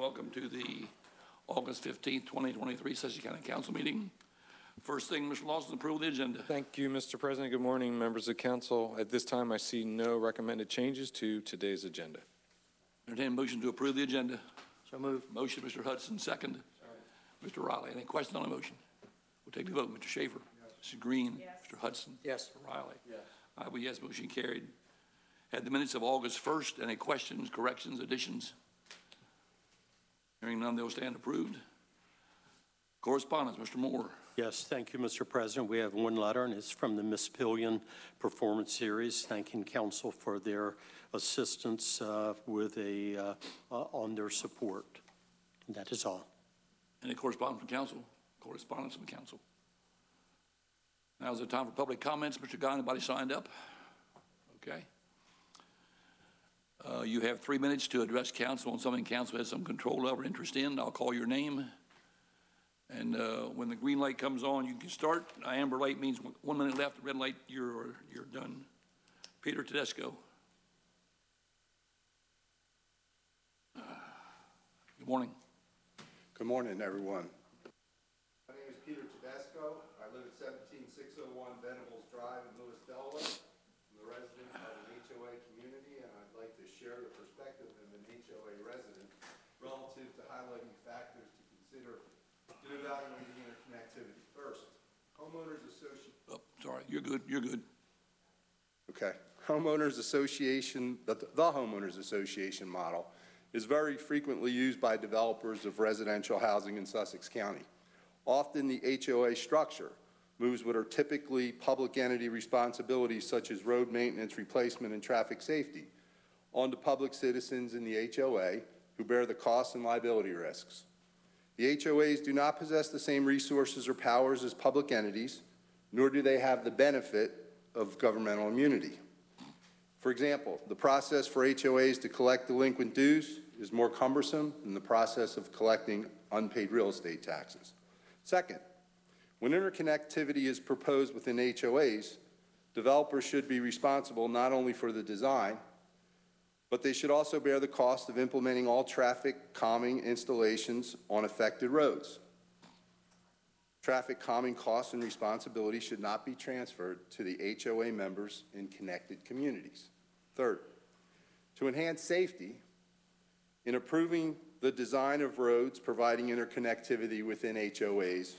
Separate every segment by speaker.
Speaker 1: welcome to the August 15th, 2023 Sussex County Council meeting. First thing, Mr. Lawson, approval of the agenda.
Speaker 2: Thank you, Mr. President. Good morning, members of council. At this time, I see no recommended changes to today's agenda.
Speaker 1: Entertain a motion to approve the agenda.
Speaker 3: So move.
Speaker 1: Motion, Mr. Hudson, second. Mr. Riley, any questions on the motion? We'll take the vote. Mr. Schaefer. Yes. Mr. Green. Yes. Mr. Hudson.
Speaker 3: Yes.
Speaker 1: Mr. Riley.
Speaker 3: Yes.
Speaker 1: I vote yes, motion carried. Had the minutes of August 1st. Any questions, corrections, additions? Hearing none, they'll stand approved. Correspondence, Mr. Moore.
Speaker 4: Yes, thank you, Mr. President. We have one letter, and it's from the Miss Pillion Performance Series, thanking council for their assistance with on their support. And that is all.
Speaker 1: Any correspondence from council? Correspondence from council. Now is the time for public comments. Mr. Guy, anybody signed up? Okay. You have 3 minutes to address council on something council has some control of or interest in. I'll call your name. And when the green light comes on, you can start. Amber light means 1 minute left. Red light, you're done. Peter Tedesco. Good morning.
Speaker 5: Good morning, everyone. My name is Peter Tedesco. I live at 17601 Venables Drive in Lewis, Delaware. I'm a resident of an HOA community, and I'd like to share the perspective of an HOA resident relative to highlighting factors to consider in evaluating interconnectivity. First, homeowners association.
Speaker 1: Oh, sorry, you're good. You're good.
Speaker 5: Okay. Homeowners association, the homeowners association model is very frequently used by developers of residential housing in Sussex County. Often the HOA structure moves what are typically public entity responsibilities such as road maintenance, replacement, and traffic safety onto public citizens in the HOA who bear the costs and liability risks. The HOAs do not possess the same resources or powers as public entities, nor do they have the benefit of governmental immunity. For example, the process for HOAs to collect delinquent dues is more cumbersome than the process of collecting unpaid real estate taxes. Second, when interconnectivity is proposed within HOAs, developers should be responsible not only for the design, but they should also bear the cost of implementing all traffic calming installations on affected roads. Traffic calming costs and responsibilities should not be transferred to the HOA members in connected communities. Third, to enhance safety, in approving the design of roads providing interconnectivity within HOAs,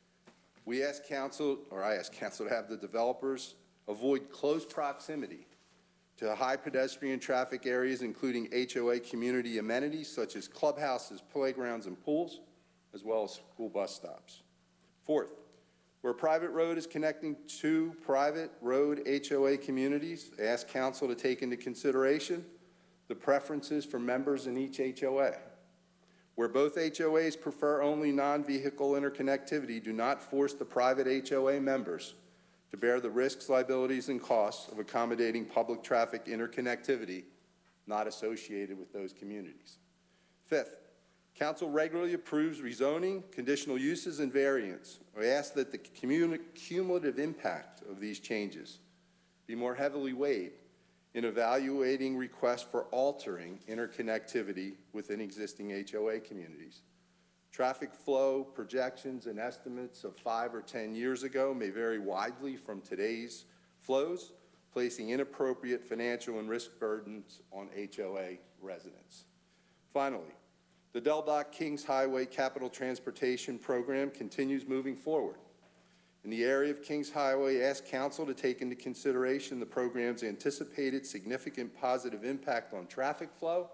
Speaker 5: I ask council to have the developers avoid close proximity to high pedestrian traffic areas, including HOA community amenities such as clubhouses, playgrounds, and pools, as well as school bus stops. Fourth, where a private road is connecting two private road HOA communities, I ask council to take into consideration the preferences for members in each HOA. Where both HOAs prefer only non-vehicle interconnectivity, do not force the private HOA members to bear the risks, liabilities, and costs of accommodating public traffic interconnectivity not associated with those communities. Fifth, council regularly approves rezoning, conditional uses, and variants. I ask that the cumulative impact of these changes be more heavily weighed in evaluating requests for altering interconnectivity within existing HOA communities. Traffic flow projections and estimates of 5 or 10 years ago may vary widely from today's flows, placing inappropriate financial and risk burdens on HOA residents. Finally, the Del Doc Kings Highway Capital Transportation Program continues moving forward. In the area of Kings Highway, ask council to take into consideration the program's anticipated significant positive impact on traffic flow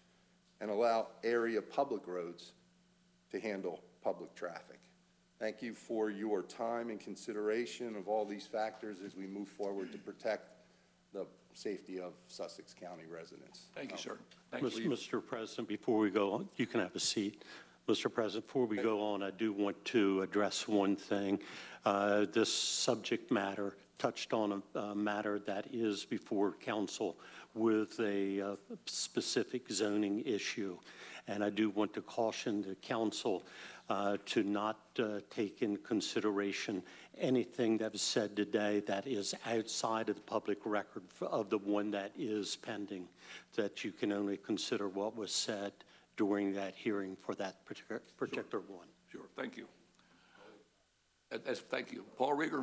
Speaker 5: and allow area public roads to handle public traffic. Thank you for your time and consideration of all these factors as we move forward to protect the safety of Sussex County residents.
Speaker 1: Thank you, sir. Thank you.
Speaker 4: Mr. President, before we go on, you can have a seat. Mr. President, before we go on, I do want to address one thing. This subject matter touched on a matter that is before council with a specific zoning issue. And I do want to caution the council to not take in consideration anything that was said today that is outside of the public record of the one that is pending, that you can only consider what was said during that hearing for that particular one.
Speaker 1: Sure, thank you. Thank you. Paul Rieger?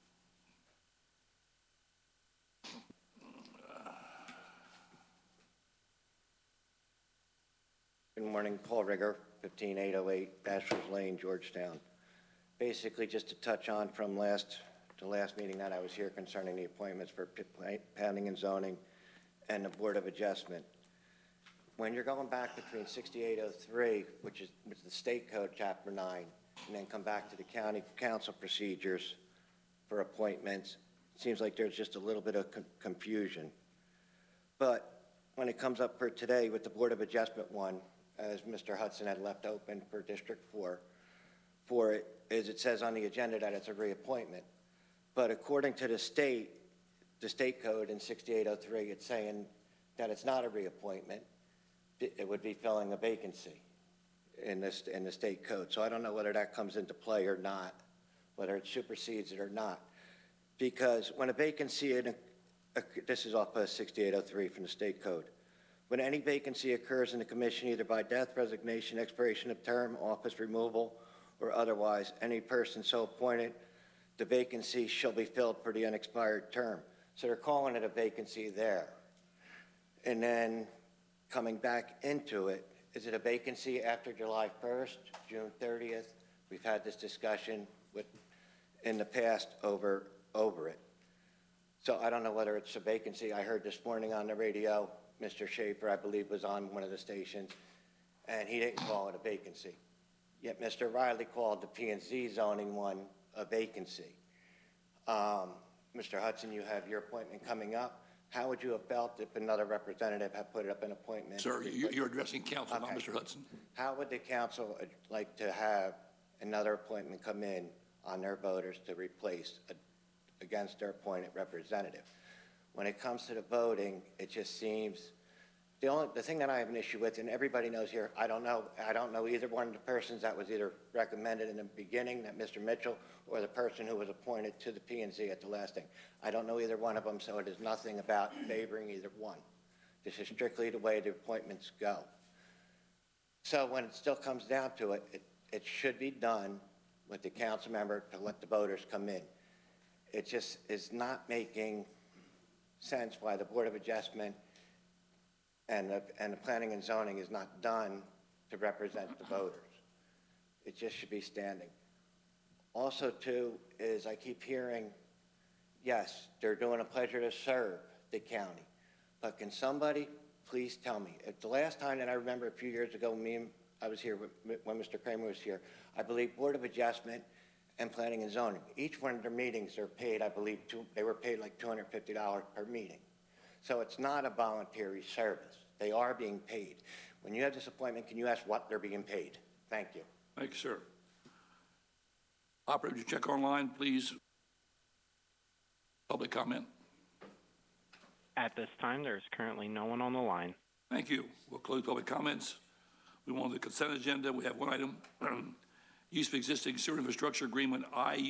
Speaker 3: Good morning, Paul Rigger, 15808 Bachelor's Lane, Georgetown. Basically, just to touch on from the last meeting that I was here concerning the appointments for planning and zoning and the Board of Adjustment. When you're going back between 6803, which is the State Code, Chapter 9, and then come back to the county council procedures for appointments, it seems like there's just a little bit of confusion. But when it comes up for today with the Board of Adjustment one, as Mr. Hudson had left open for District 4, for it, is it says on the agenda that it's a reappointment. But according to the state code in 6803, it's saying that it's not a reappointment. It would be filling a vacancy in the state code. So I don't know whether that comes into play or not, whether it supersedes it or not. Because when a vacancy, this is off of 6803 from the state code. When any vacancy occurs in the commission, either by death, resignation, expiration of term, office removal, or otherwise, any person so appointed, the vacancy shall be filled for the unexpired term. So they're calling it a vacancy there. And then coming back into it, is it a vacancy after July 1st, June 30th? We've had this discussion in the past over it. So I don't know whether it's a vacancy. I heard this morning on the radio, Mr. Schaefer, I believe, was on one of the stations, and he didn't call it a vacancy. Yet Mr. Riley called the P&Z zoning one a vacancy. Mr. Hudson, you have your appointment coming up. How would you have felt if another representative had put up an appointment?
Speaker 1: Sir, you're addressing council, not
Speaker 3: Okay.
Speaker 1: Mr. Hudson.
Speaker 3: How would the council like to have another appointment come in on their voters to replace against their appointed representative? When it comes to the voting, it just seems, the thing that I have an issue with, and everybody knows here, I don't know either one of the persons that was either recommended in the beginning, that Mr. Mitchell, or the person who was appointed to the P&Z at the last thing. I don't know either one of them, so it is nothing about favoring either one. This is strictly the way the appointments go. So when it still comes down to it, it should be done with the council member to let the voters come in. It just is not making sense why the Board of Adjustment and the planning and zoning is not done to represent the voters. It just should be standing. Also, too, is I keep hearing, yes, they're doing a pleasure to serve the county, but can somebody please tell me, if the last time that I remember a few years ago, I was here when Mr. Kramer was here, I believe Board of Adjustment and Planning and Zoning, each one of their meetings are paid, I believe, they were paid like $250 per meeting. So it's not a voluntary service. They are being paid. When you have this appointment, can you ask what they're being paid? Thank you.
Speaker 1: Thank you, sir. Operator, check online, please. Public comment.
Speaker 6: At this time, there is currently no one on the line.
Speaker 1: Thank you. We'll close public comments. We want the consent agenda. We have one item. Use of existing sewer infrastructure agreement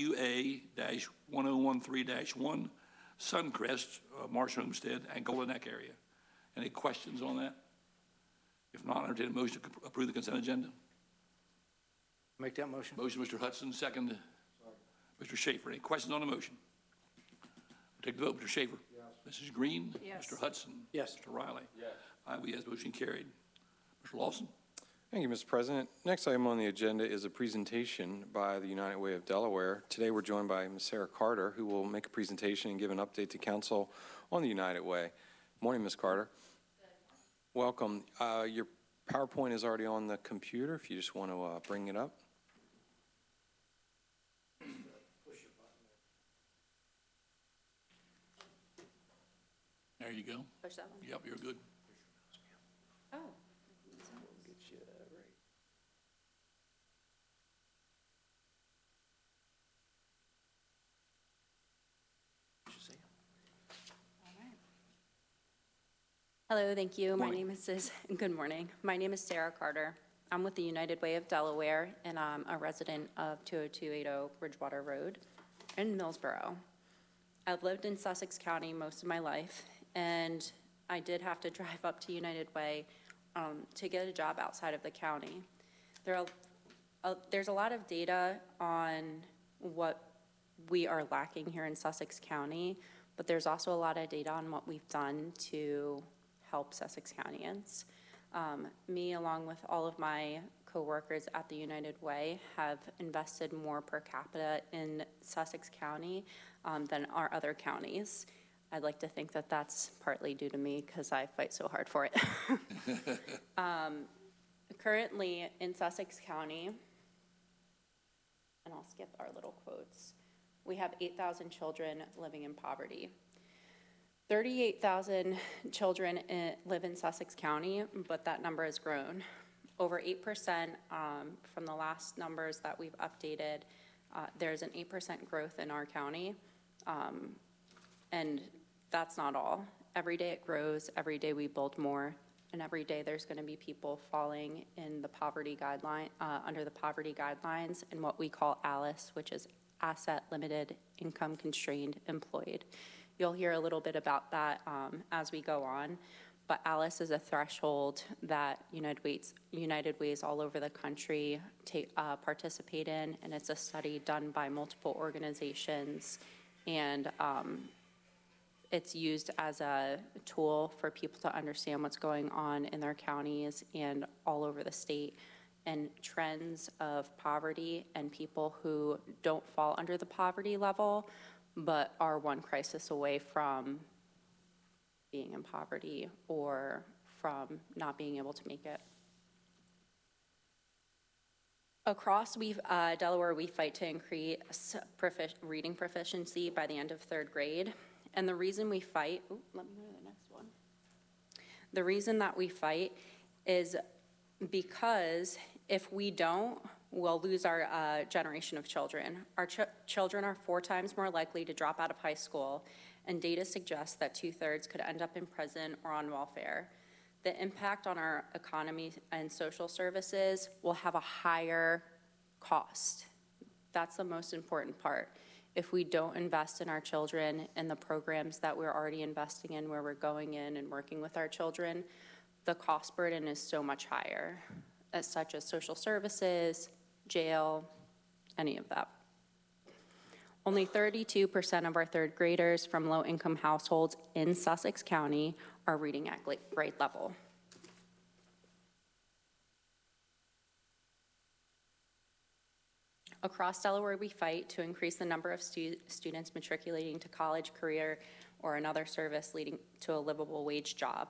Speaker 1: IUA-1013-1 Suncrest, Marsh Homestead, and Golden Neck area. Any questions on that? If not, I entertain a motion to approve the consent agenda.
Speaker 7: Make that motion.
Speaker 1: Motion, Mr. Hudson, second, Mr. Schaefer. Any questions on the motion? We'll take the vote. Mr. Schaefer? Yes. Mrs. Green?
Speaker 8: Yes.
Speaker 1: Mr. Hudson?
Speaker 7: Yes.
Speaker 1: Mr. Riley? Yes. I vote yes, motion carried. Mr. Lawson?
Speaker 2: Thank you, Mr. President. Next item on the agenda is a presentation by the United Way of Delaware. Today we're joined by Ms. Sarah Carter, who will make a presentation and give an update to council on the United Way. Morning, Ms. Carter. Welcome. Your PowerPoint is already on the computer, if you just want to bring it up.
Speaker 1: There you go.
Speaker 8: Push that one.
Speaker 1: Yep, you're good.
Speaker 8: Oh. Hello, thank you. My name is, good morning. My name is Sarah Carter. I'm with the United Way of Delaware, and I'm a resident of 20280 Bridgewater Road in Millsboro. I've lived in Sussex County most of my life, and I did have to drive up to United Way to get a job outside of the county. There's a lot of data on what we are lacking here in Sussex County, but there's also a lot of data on what we've done to help Sussex Countyans. Me, along with all of my coworkers at the United Way, have invested more per capita in Sussex County than our other counties. I'd like to think that that's partly due to me because I fight so hard for it. Currently in Sussex County, and I'll skip our little quotes, we have 8,000 children living in poverty. 38,000 children live in Sussex County, but that number has grown. Over 8% from the last numbers that we've updated, there's an 8% growth in our county. And that's not all. Every day it grows, every day we build more, and every day there's gonna be people falling in the poverty guideline, under the poverty guidelines and what we call ALICE, which is Asset Limited Income Constrained Employed. You'll hear a little bit about that as we go on, but ALICE is a threshold that United Ways all over the country participate in, and it's a study done by multiple organizations, and it's used as a tool for people to understand what's going on in their counties and all over the state, and trends of poverty and people who don't fall under the poverty level but are one crisis away from being in poverty or from not being able to make it. Across Delaware, we fight to increase reading proficiency by the end of 3rd grade. And the reason we fight, let me go to the next one. The reason that we fight is because if we don't, we'll lose our generation of children. Our children are 4 times more likely to drop out of high school, and data suggests that 2/3 could end up in prison or on welfare. The impact on our economy and social services will have a higher cost. That's the most important part. If we don't invest in our children and the programs that we're already investing in, where we're going in and working with our children, the cost burden is so much higher, such as social services, jail, any of that. Only 32% of our 3rd graders from low-income households in Sussex County are reading at grade level. Across Delaware, we fight to increase the number of students matriculating to college, career, or another service leading to a livable wage job.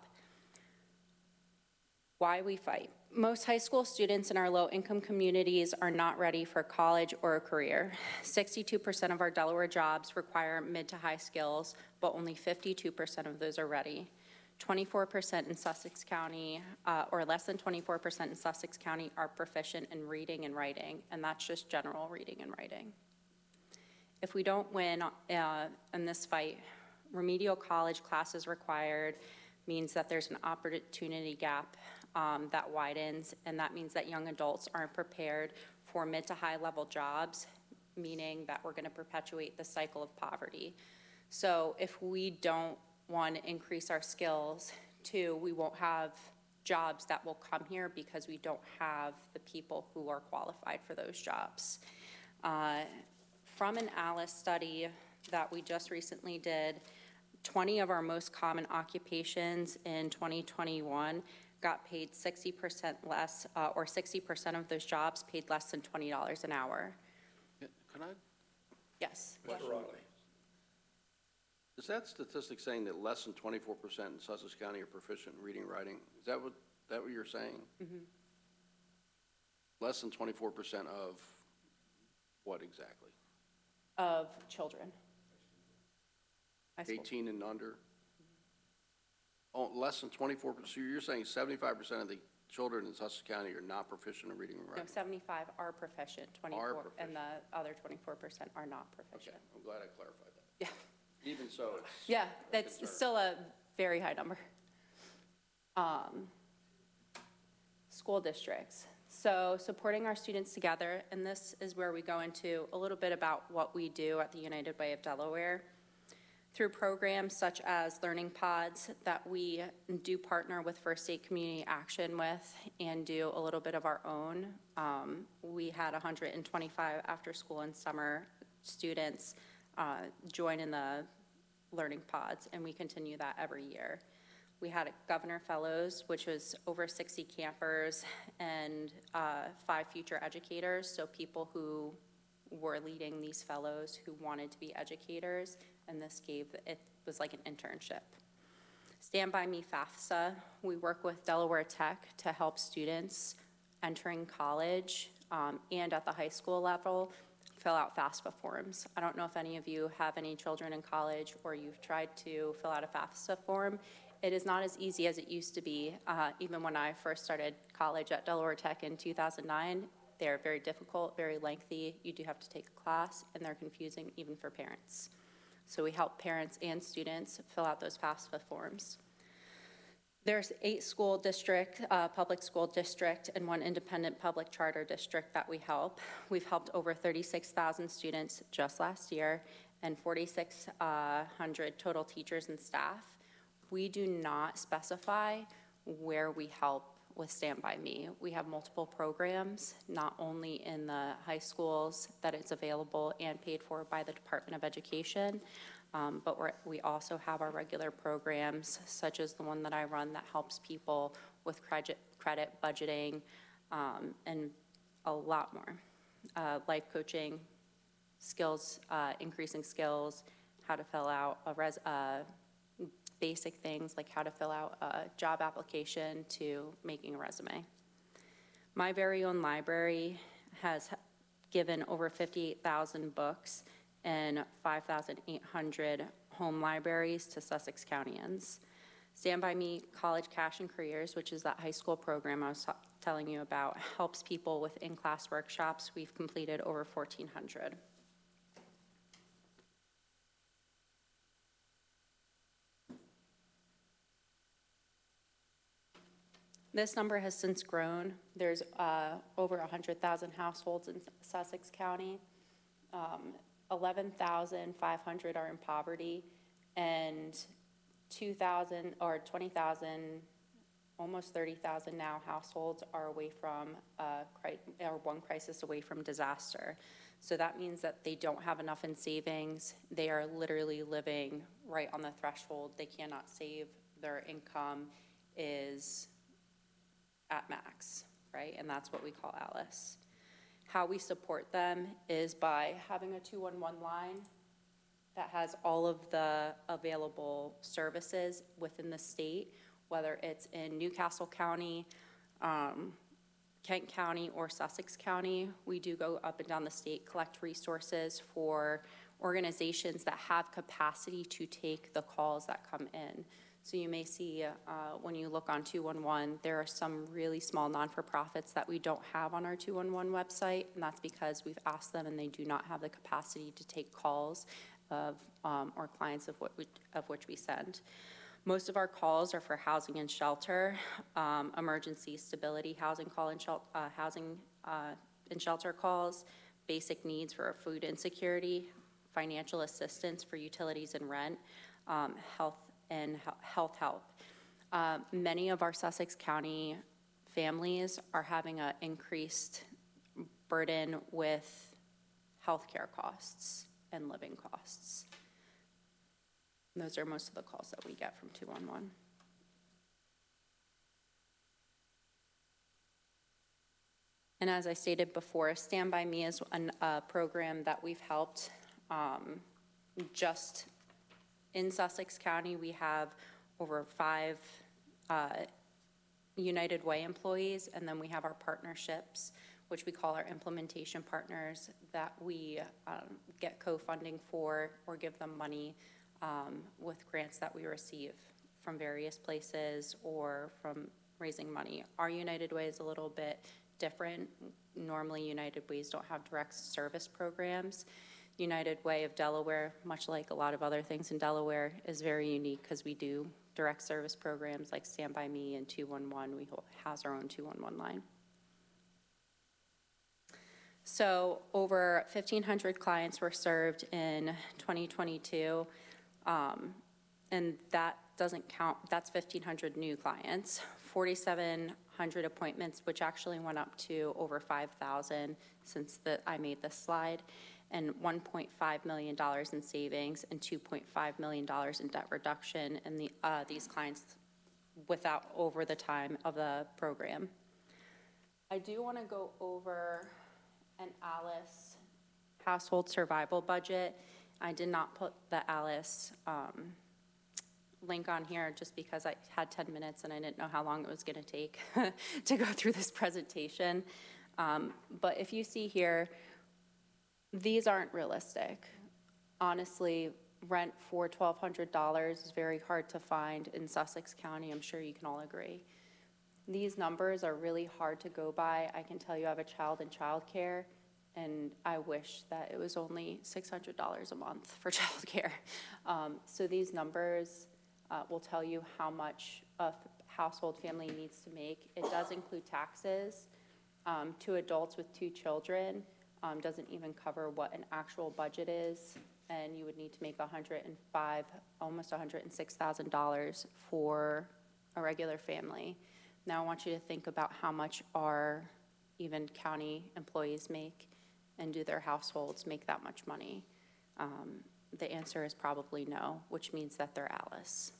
Speaker 8: Why we fight? Most high school students in our low-income communities are not ready for college or a career. 62% of our Delaware jobs require mid to high skills, but only 52% of those are ready. 24% in Sussex County, or less than 24% in Sussex County, are proficient in reading and writing, and that's just general reading and writing. If we don't win in this fight, remedial college classes required means that there's an opportunity gap that widens, and that means that young adults aren't prepared for mid to high level jobs, meaning that we're going to perpetuate the cycle of poverty. So if we don't, one, increase our skills, 2, we won't have jobs that will come here because we don't have the people who are qualified for those jobs. From an ALICE study that we just recently did, 20 of our most common occupations in 2021 got paid 60% less, or 60% of those jobs paid less than $20 an hour.
Speaker 9: Can I?
Speaker 8: Yes.
Speaker 1: Mr. Riley.
Speaker 9: Is that statistic saying that less than 24% in Sussex County are proficient in reading and writing? Is that what you're saying? Mm-hmm. Less than 24% of what exactly?
Speaker 8: Of children.
Speaker 9: 18 and under? Oh, less than 24%. So you're saying 75% of the children in Sussex County are not proficient in reading and writing?
Speaker 8: No, 75 are proficient, 24, and the other 24% are not proficient.
Speaker 9: Okay, I'm glad I clarified that.
Speaker 8: Yeah.
Speaker 9: Even so, it's
Speaker 8: yeah, that's still a very high number. School districts. So supporting our students together, and this is where we go into a little bit about what we do at the United Way of Delaware. Through programs such as Learning Pods that we do partner with First State Community Action with and do a little bit of our own. We had 125 after-school and summer students join in the Learning Pods, and we continue that every year. We had Governor Fellows, which was over 60 campers and 5 future educators, so people who were leading these fellows who wanted to be educators, and it was like an internship. Stand By Me FAFSA, we work with Delaware Tech to help students entering college and at the high school level fill out FAFSA forms. I don't know if any of you have any children in college or you've tried to fill out a FAFSA form. It is not as easy as it used to be. Even when I first started college at Delaware Tech in 2009, they're very difficult, very lengthy. You do have to take a class, and they're confusing even for parents. So we help parents and students fill out those FAFSA forms. There's 8 school district, public school district, and 1 independent public charter district that we help. We've helped over 36,000 students just last year and 4,600 total teachers and staff. We do not specify where we help with Stand By Me. We have multiple programs, not only in the high schools that it's available and paid for by the Department of Education, but we also have our regular programs, such as the one that I run that helps people with credit budgeting, and a lot more. Life coaching, skills, increasing skills, how to fill out basic things like how to fill out a job application to making a resume. My very own library has given over 58,000 books and 5,800 home libraries to Sussex Countyans. Stand By Me College Cash and Careers, which is that high school program I was telling you about, helps people with in-class workshops. We've completed over 1,400. This number has since grown. There's over 100,000 households in Sussex County. 11,500 are in poverty, and 2,000 or 20,000, almost 30,000 now households are away from, or one crisis away from disaster. So that means that they don't have enough in savings. They are literally living right on the threshold. They cannot save. Their income is at max, right? And that's what we call ALICE. How we support them is by having a 211 line that has all of the available services within the state, whether it's in Newcastle County, Kent County, or Sussex County. We do go up and down the state, collect resources for organizations that have capacity to take the calls that come in. So you may see when you look on 211, there are some really small non-for-profits that we don't have on our 211 website, and that's because we've asked them and they do not have the capacity to take calls of or clients of which we send. Most of our calls are for housing and shelter, emergency stability housing call and housing and shelter calls, basic needs for food insecurity, financial assistance for utilities and rent, health help. Many of our Sussex County families are having an increased burden with healthcare costs and living costs. And those are most of the calls that we get from 211. And as I stated before, Stand By Me is a program that we've helped just in Sussex County. We have over 5 United Way employees, and then we have our partnerships, which we call our implementation partners, that we get co-funding for or give them money with grants that we receive from various places or from raising money. Our United Way is a little bit different. Normally, United Ways don't have direct service programs. United Way of Delaware, much like a lot of other things in Delaware, is very unique because we do direct service programs like Stand By Me and 211. We house our own 211 line. So over 1,500 clients were served in 2022. And that doesn't count, that's 1,500 new clients, 4,700 appointments, which actually went up to over 5,000 since I made this slide, and $1.5 million in savings and $2.5 million in debt reduction in these clients over the time of the program. I do want to go over an ALICE household survival budget. I did not put the ALICE link on here just because I had 10 minutes and I didn't know how long it was going to take to go through this presentation. But if you see here, these aren't realistic. Honestly, rent for $1,200 is very hard to find in Sussex County. I'm sure you can all agree. These numbers are really hard to go by. I can tell you I have a child in childcare, and I wish that it was only $600 a month for childcare. So these numbers will tell you how much a household family needs to make. It does include taxes. 2 adults with 2 children doesn't even cover what an actual budget is, and you would need to make almost $106,000 for a regular family. Now I want you to think about how much our even county employees make, and do their households make that much money? The answer is probably no, which means that they're ALICE.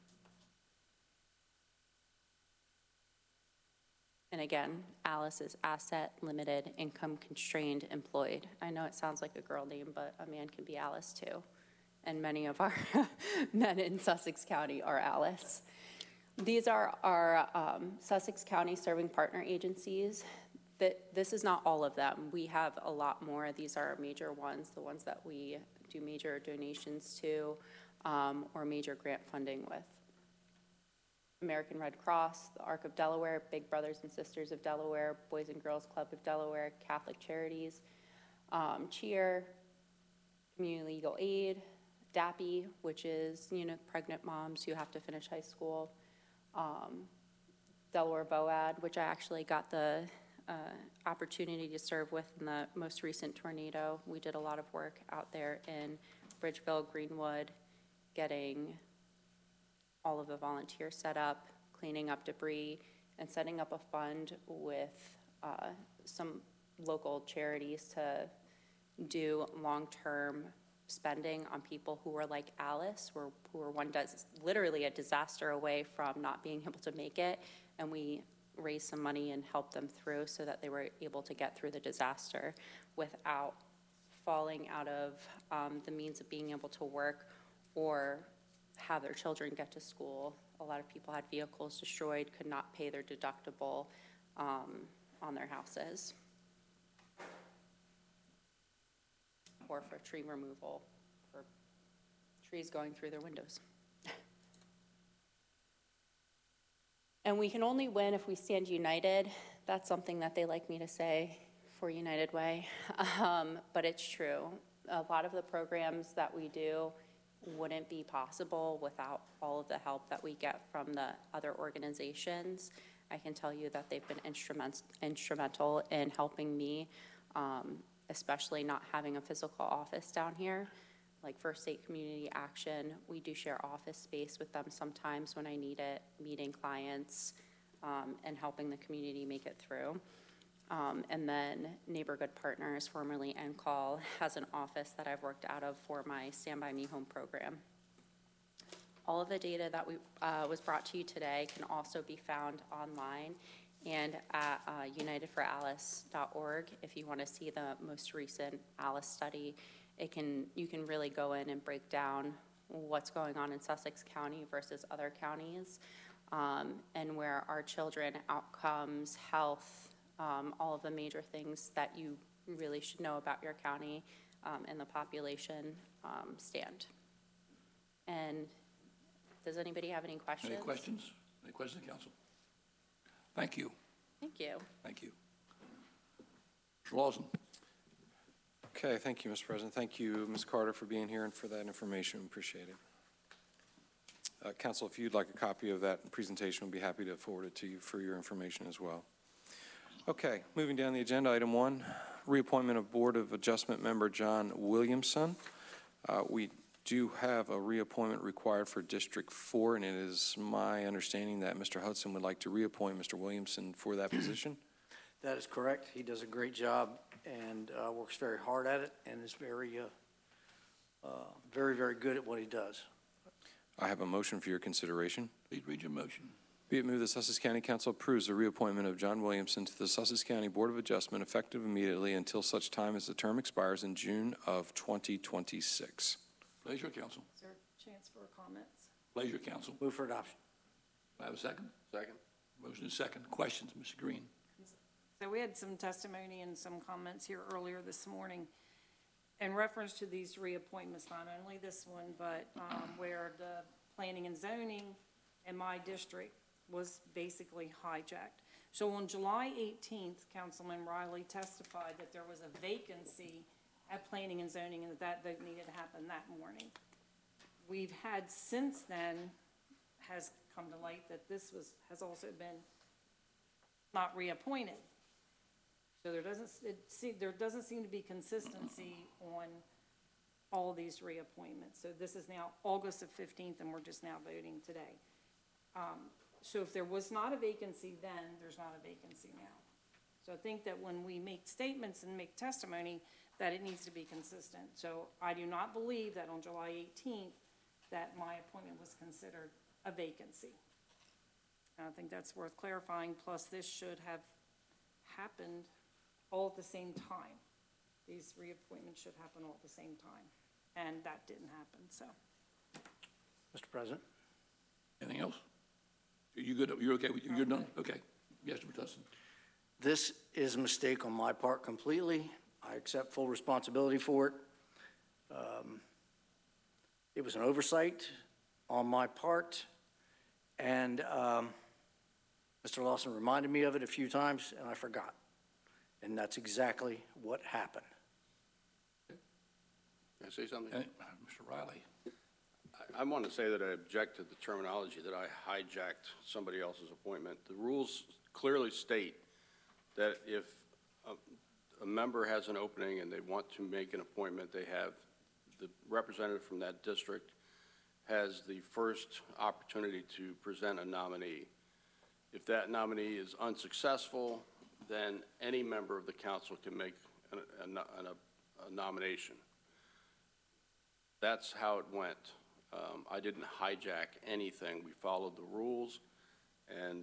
Speaker 8: And again, ALICE is asset limited, income constrained, employed. I know it sounds like a girl name, but a man can be ALICE too. And many of our men in Sussex County are ALICE. These are our Sussex County Serving Partner Agencies. This is not all of them. We have a lot more. These are our major ones, the ones that we do major donations to or major grant funding with. American Red Cross, the Arc of Delaware, Big Brothers and Sisters of Delaware, Boys and Girls Club of Delaware, Catholic Charities, CHEER, Community Legal Aid, DAPI, which is pregnant moms who have to finish high school, Delaware VOAD, which I actually got the opportunity to serve with in the most recent tornado. We did a lot of work out there in Bridgeville, Greenwood, getting all of the volunteers set up, cleaning up debris, and setting up a fund with some local charities to do long-term spending on people who were like ALICE, who were literally a disaster away from not being able to make it, and we raised some money and helped them through so that they were able to get through the disaster without falling out of the means of being able to work or have their children get to school. A lot of people had vehicles destroyed, could not pay their deductible on their houses, or for tree removal, for trees going through their windows. And we can only win if we stand united. That's something that they like me to say for United Way, but it's true. A lot of the programs that we do wouldn't be possible without all of the help that we get from the other organizations. I can tell you that they've been instrumental in helping me, especially not having a physical office down here. Like First State Community Action, we do share office space with them sometimes when I need it, meeting clients and helping the community make it through. And then Neighborhood Partners, formerly NCALL, has an office that I've worked out of for my Stand By Me Home program. All of the data that was brought to you today can also be found online and at unitedforalice.org. If you want to see the most recent ALICE study, you can really go in and break down what's going on in Sussex County versus other counties, and where our children, outcomes, health, all of the major things that you really should know about your county and the population stand. And does anybody have any questions?
Speaker 1: Any questions? Any questions, council? Thank you.
Speaker 8: Thank you.
Speaker 1: Thank you. Mr. Lawson.
Speaker 2: Okay, thank you, Mr. President. Thank you, Ms. Carter, for being here and for that information. Appreciate it. Council, if you'd like a copy of that presentation, we'll be happy to forward it to you for your information as well. Okay, moving down the agenda, item 1, reappointment of Board of Adjustment member John Williamson. We do have a reappointment required for District 4, and it is my understanding that Mr. Hudson would like to reappoint Mr. Williamson for that position.
Speaker 7: That is correct. He does a great job and works very hard at it and is very, very good at what he does.
Speaker 2: I have a motion for your consideration.
Speaker 1: Please read your motion.
Speaker 2: Be it moved that Sussex County Council approves the reappointment of John Williamson to the Sussex County Board of Adjustment effective immediately until such time as the term expires in June of 2026.
Speaker 1: Pleasure, council.
Speaker 10: Is there a chance for comments?
Speaker 1: Pleasure, council.
Speaker 7: Move for adoption.
Speaker 1: Do I have a second?
Speaker 9: Second?
Speaker 1: Motion is second. Questions, Mr. Green?
Speaker 10: So we had some testimony and some comments here earlier this morning in reference to these reappointments, not only this one, but where the planning and zoning in my district was basically hijacked. So on July 18th, Councilman Riley testified that there was a vacancy at planning and zoning and that vote needed to happen that morning. We've had since then has come to light that this has also been not reappointed. So there doesn't seem to be consistency on all these reappointments. So this is now August of 15th, and we're just now voting today. So if there was not a vacancy then, there's not a vacancy now. So I think that when we make statements and make testimony, that it needs to be consistent. So I do not believe that on July 18th that my appointment was considered a vacancy. And I think that's worth clarifying. Plus, this should have happened all at the same time. These reappointments should happen all at the same time, and that didn't happen, so.
Speaker 7: Mr. President?
Speaker 1: Anything else? Are you good? You're okay? You're done? Okay. Yes, Mr. Tussin.
Speaker 7: This is a mistake on my part completely. I accept full responsibility for it. It was an oversight on my part, and Mr. Lawson reminded me of it a few times, and I forgot. And that's exactly what happened.
Speaker 9: Can I say something?
Speaker 1: Mr. Riley.
Speaker 9: I want to say that I object to the terminology that I hijacked somebody else's appointment. The rules clearly state that if a member has an opening and they want to make an appointment, they have the representative from that district has the first opportunity to present a nominee. If that nominee is unsuccessful, then any member of the council can make a nomination. That's how it went. I didn't hijack anything. We followed the rules, and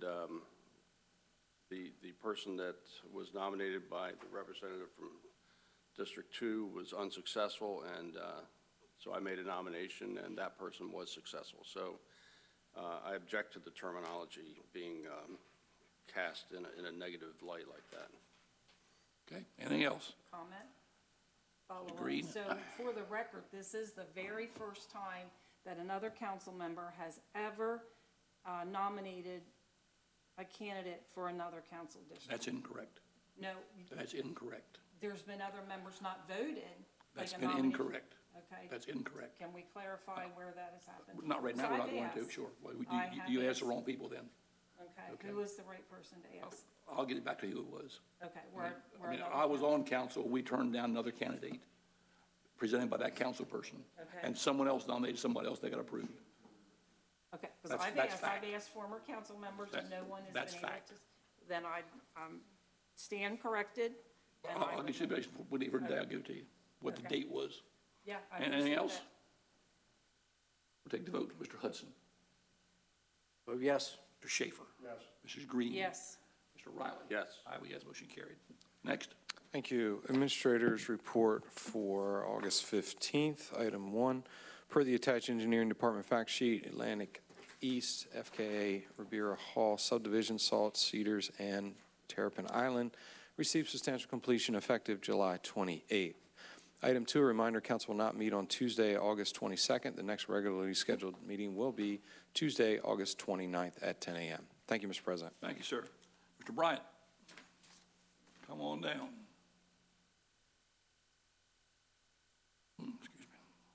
Speaker 9: the person that was nominated by the representative from District 2 was unsuccessful, and so I made a nomination, and that person was successful. So I object to the terminology being cast in a negative light like that.
Speaker 1: Okay. Anything else?
Speaker 10: Comment? Follow
Speaker 1: Agreed.
Speaker 10: on. So for the record, this is the very first time that another council member has ever nominated a candidate for another council district.
Speaker 1: That's incorrect.
Speaker 10: No.
Speaker 1: That's incorrect.
Speaker 10: There's been other members not voted.
Speaker 1: That's
Speaker 10: like a
Speaker 1: been
Speaker 10: nominee.
Speaker 1: Incorrect.
Speaker 10: Okay.
Speaker 1: That's incorrect.
Speaker 10: Can we clarify where that has happened?
Speaker 1: Not right now, we're not going to, sure. Well, you asked the wrong people then.
Speaker 10: Okay. Who was the right person to ask?
Speaker 1: I'll get it back to who it was.
Speaker 10: Okay.
Speaker 1: I mean, I was on council, we turned down another candidate presented by that council person.
Speaker 10: Okay.
Speaker 1: And someone else nominated somebody else that got approved.
Speaker 10: Okay, because
Speaker 1: That's
Speaker 10: I've
Speaker 1: fact.
Speaker 10: asked former council members and no one has
Speaker 1: That's
Speaker 10: been able
Speaker 1: fact.
Speaker 10: to. Then I stand corrected. And
Speaker 1: I'll get you, whatever day I'll give it to you, what the
Speaker 10: Okay.
Speaker 1: date was.
Speaker 10: Yeah, I
Speaker 1: Anything
Speaker 10: understand
Speaker 1: else?
Speaker 10: that.
Speaker 1: We'll take the vote. Mr. Hudson.
Speaker 7: Vote yes.
Speaker 1: Mr. Schaefer. Yes. Mrs. Green.
Speaker 10: Yes.
Speaker 1: Mr. Riley.
Speaker 9: Yes.
Speaker 1: I vote yes, motion carried. Next.
Speaker 2: Thank you. Administrator's report for August 15th, item 1. Per the attached engineering department fact sheet, Atlantic East, FKA, Ribeira Hall subdivision, Salt, Cedars, and Terrapin Island received substantial completion effective July 28th. Item 2, a reminder, council will not meet on Tuesday, August 22nd. The next regularly scheduled meeting will be Tuesday, August 29th at 10 a.m. Thank you, Mr. President.
Speaker 1: Thank you, sir. Mr. Bryant, come on down. Excuse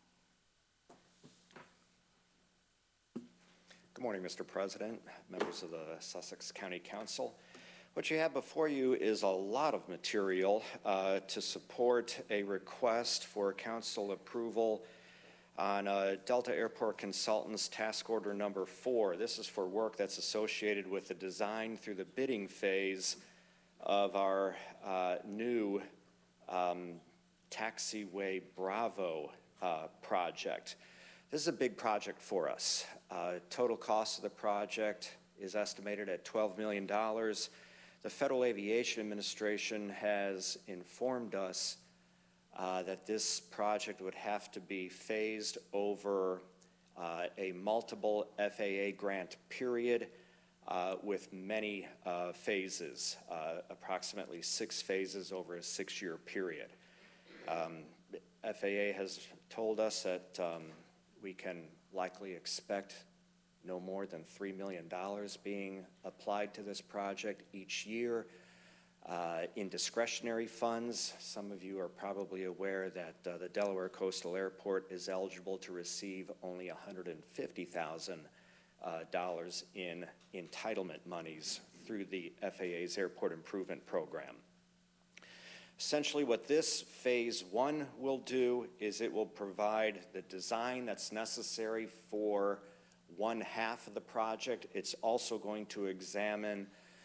Speaker 1: me.
Speaker 11: Good morning, Mr. President, members of the Sussex County Council. What you have before you is a lot of material to support a request for council approval on Delta Airport Consultants Task Order Number 4. This is for work that's associated with the design through the bidding phase of our new Taxiway Bravo project. This is a big project for us. Total cost of the project is estimated at $12 million. The Federal Aviation Administration has informed us that this project would have to be phased over a multiple FAA grant period with many phases, approximately 6 phases over a 6-year period. FAA has told us that we can likely expect no more than $3 million being applied to this project each year. In discretionary funds, some of you are probably aware that the Delaware Coastal Airport is eligible to receive only $150,000 in entitlement monies through the FAA's Airport Improvement Program. Essentially, what this Phase 1 will do is it will provide the design that's necessary for one half of the project. It's also going to examine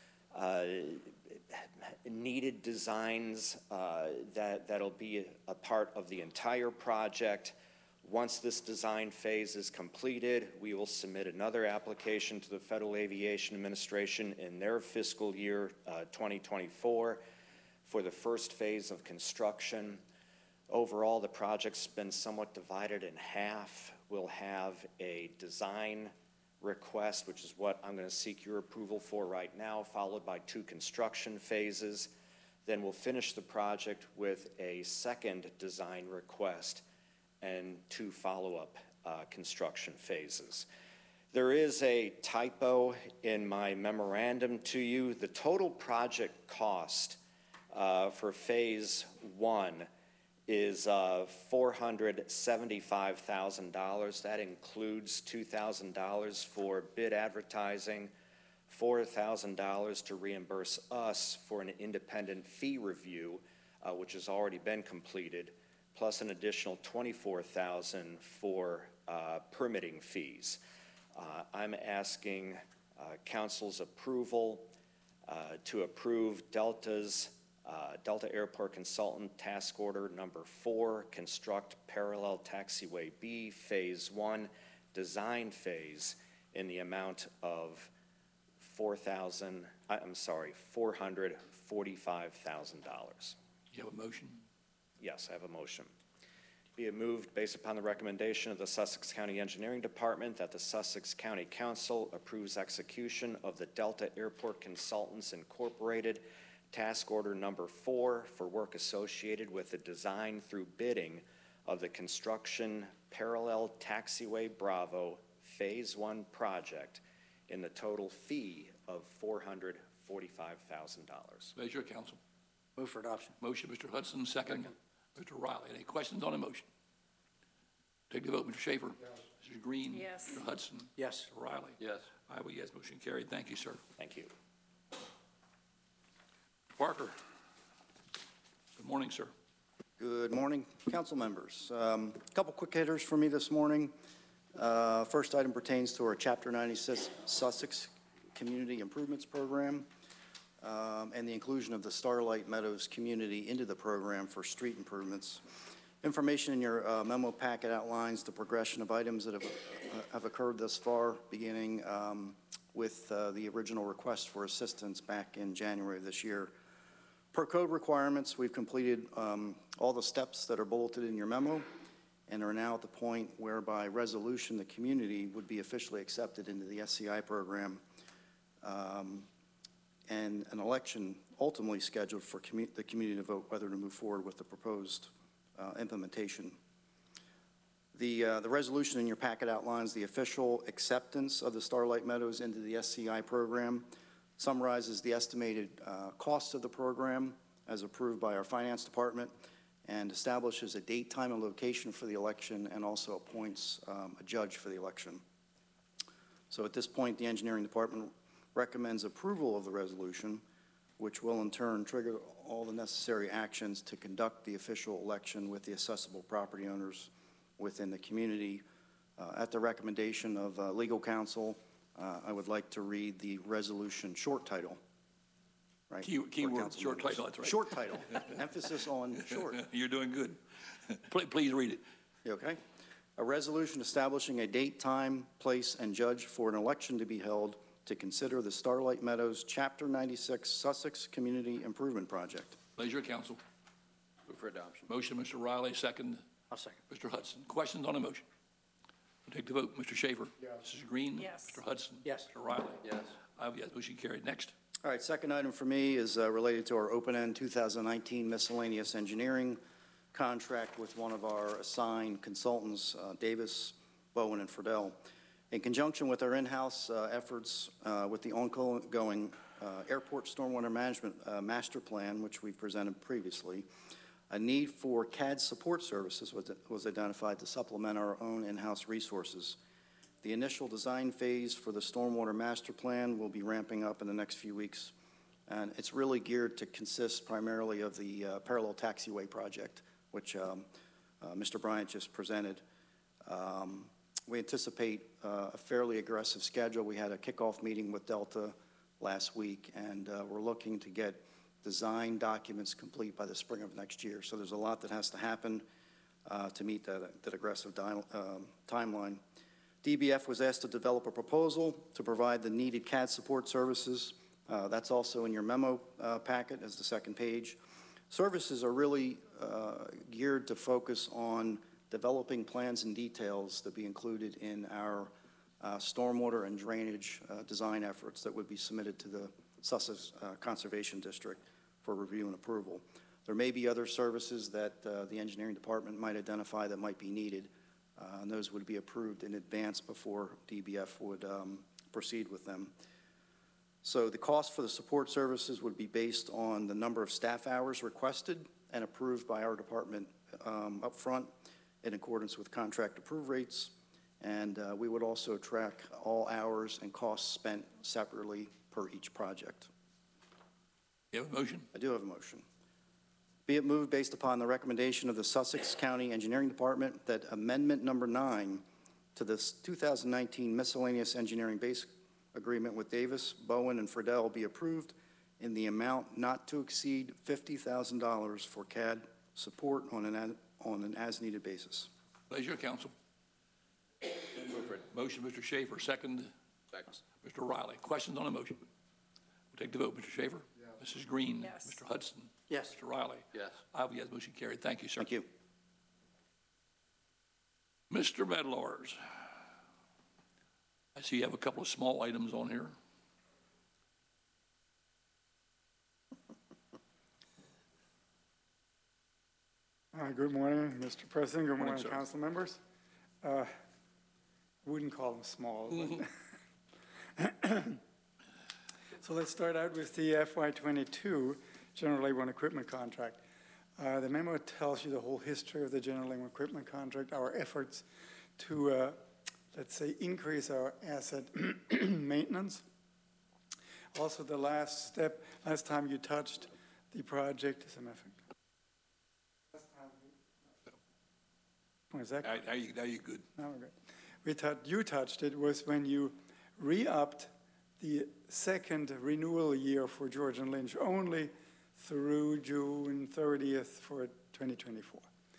Speaker 11: needed designs that'll be a part of the entire project. Once this design phase is completed, we will submit another application to the Federal Aviation Administration in their fiscal year 2024 for the first phase of construction. Overall, the project's been somewhat divided in half. We'll have a design request, which is what I'm going to seek your approval for right now, followed by 2 construction phases. Then we'll finish the project with a second design request and 2 follow-up construction phases. There is a typo in my memorandum to you. The total project cost for Phase 1 is $475,000. That includes $2,000 for bid advertising, $4,000 to reimburse us for an independent fee review, which has already been completed, plus an additional $24,000 for permitting fees. I'm asking Council's approval to approve Delta Airport Consultant Task Order Number 4, Construct Parallel Taxiway B, Phase 1, Design Phase, in the amount of $445,000.
Speaker 1: You have a motion?
Speaker 11: Yes, I have a motion. Be it moved, based upon the recommendation of the Sussex County Engineering Department, that the Sussex County Council approves execution of the Delta Airport Consultants Incorporated Task Order Number 4 for work associated with the design through bidding of the construction Parallel Taxiway Bravo Phase 1 project in the total fee of $445,000.
Speaker 1: Pleasure, council.
Speaker 7: Move for adoption.
Speaker 1: Motion, Mr. Hudson, second. Mr. Riley, any questions on the motion? Take the vote, Mr. Schaefer. Yes. Mr. Green.
Speaker 10: Yes.
Speaker 1: Mr. Hudson.
Speaker 7: Yes.
Speaker 1: Mr. Riley.
Speaker 9: Yes.
Speaker 1: I vote yes, motion carried. Thank you, sir.
Speaker 11: Thank you.
Speaker 1: Parker. Good morning, sir.
Speaker 12: Good morning, council members. A couple quick hitters for me this morning. First item pertains to our Chapter 96 Sussex Community Improvements Program and the inclusion of the Starlight Meadows community into the program for street improvements. Information in your memo packet outlines the progression of items that have occurred thus far, beginning with the original request for assistance back in January of this year. Per code requirements, we've completed all the steps that are bulleted in your memo and are now at the point whereby resolution, the community would be officially accepted into the SCI program, and an election ultimately scheduled for the community to vote whether to move forward with the proposed implementation. The resolution in your packet outlines the official acceptance of the Starlight Meadows into the SCI program, summarizes the estimated cost of the program as approved by our finance department, and establishes a date, time, and location for the election, and also appoints a judge for the election. So at this point, the engineering department recommends approval of the resolution, which will in turn trigger all the necessary actions to conduct the official election with the accessible property owners within the community. At the recommendation of legal counsel, I would like to read the resolution short title. Right?
Speaker 1: Keyword, short title, that's right.
Speaker 12: Short title, emphasis on short.
Speaker 1: You're doing good. Please read it.
Speaker 12: You okay? A resolution establishing a date, time, place, and judge for an election to be held to consider the Starlight Meadows Chapter 96 Sussex Community Improvement Project.
Speaker 1: Pleasure, council.
Speaker 9: Move for adoption.
Speaker 1: Motion, Mr. Riley, second.
Speaker 7: I'll second.
Speaker 1: Mr. Hudson. Questions on the motion? We'll take the vote. Mr. Schaefer?
Speaker 12: Yes.
Speaker 1: Mrs. Green?
Speaker 10: Yes.
Speaker 1: Mr. Hudson?
Speaker 7: Yes.
Speaker 1: Mr. Riley?
Speaker 9: Yes.
Speaker 1: I have yes. Motion carried. Next.
Speaker 12: All right, second item for me is related to our open-end 2019 miscellaneous engineering contract with one of our assigned consultants, Davis, Bowen, and Friedel. In conjunction with our in-house efforts with the ongoing airport stormwater management master plan, which we presented previously, a need for CAD support services was identified to supplement our own in-house resources. The initial design phase for the stormwater master plan will be ramping up in the next few weeks, and it's really geared to consist primarily of the parallel taxiway project, which Mr. Bryant just presented. We anticipate a fairly aggressive schedule. We had a kickoff meeting with Delta last week, and we're looking to get design documents complete by the spring of next year. So there's a lot that has to happen to meet that aggressive timeline. DBF was asked to develop a proposal to provide the needed CAD support services. That's also in your memo packet as the second page. Services are really geared to focus on developing plans and details to be included in our stormwater and drainage design efforts that would be submitted to the Sussex Conservation District for review and approval. There may be other services that the engineering department might identify that might be needed, and those would be approved in advance before DBF would proceed with them. So the cost for the support services would be based on the number of staff hours requested and approved by our department up front in accordance with contract approve rates. And we would also track all hours and costs spent separately per each project.
Speaker 1: You have a motion?
Speaker 12: I do have a motion. Be it moved based upon the recommendation of the Sussex County Engineering Department that amendment number 9 to this 2019 miscellaneous engineering base agreement with Davis, Bowen, and Friedel be approved in the amount not to exceed $50,000 for CAD support on an as-needed basis.
Speaker 1: Pleasure, council.
Speaker 9: Move for it.
Speaker 1: Motion, Mr. Schaefer, second.
Speaker 9: Second.
Speaker 1: Mr. Riley. Questions on the motion? We'll take the vote. Mr. Schaefer? Yes. Mrs. Green?
Speaker 10: Yes.
Speaker 1: Mr. Hudson?
Speaker 7: Yes.
Speaker 1: Mr. Riley?
Speaker 9: Yes.
Speaker 1: I have yes. Motion carried. Thank you, sir.
Speaker 12: Thank you.
Speaker 1: Mr. Medlars, I see you have a couple of small items on here.
Speaker 13: Good morning, Mr. President. Good morning,
Speaker 1: sir.
Speaker 13: council members. Wouldn't call them small. But so let's start out with the FY22 General Labor and Equipment Contract. The memo tells you the whole history of the General Labor and Equipment Contract, our efforts to, let's say, increase our asset maintenance. Also, the last step, last time you touched the project, as a matter of fact. Is that
Speaker 1: Now you're good.
Speaker 13: now we're good. You touched it was when you re-upped the second renewal year for George and Lynch only through June 30th for 2024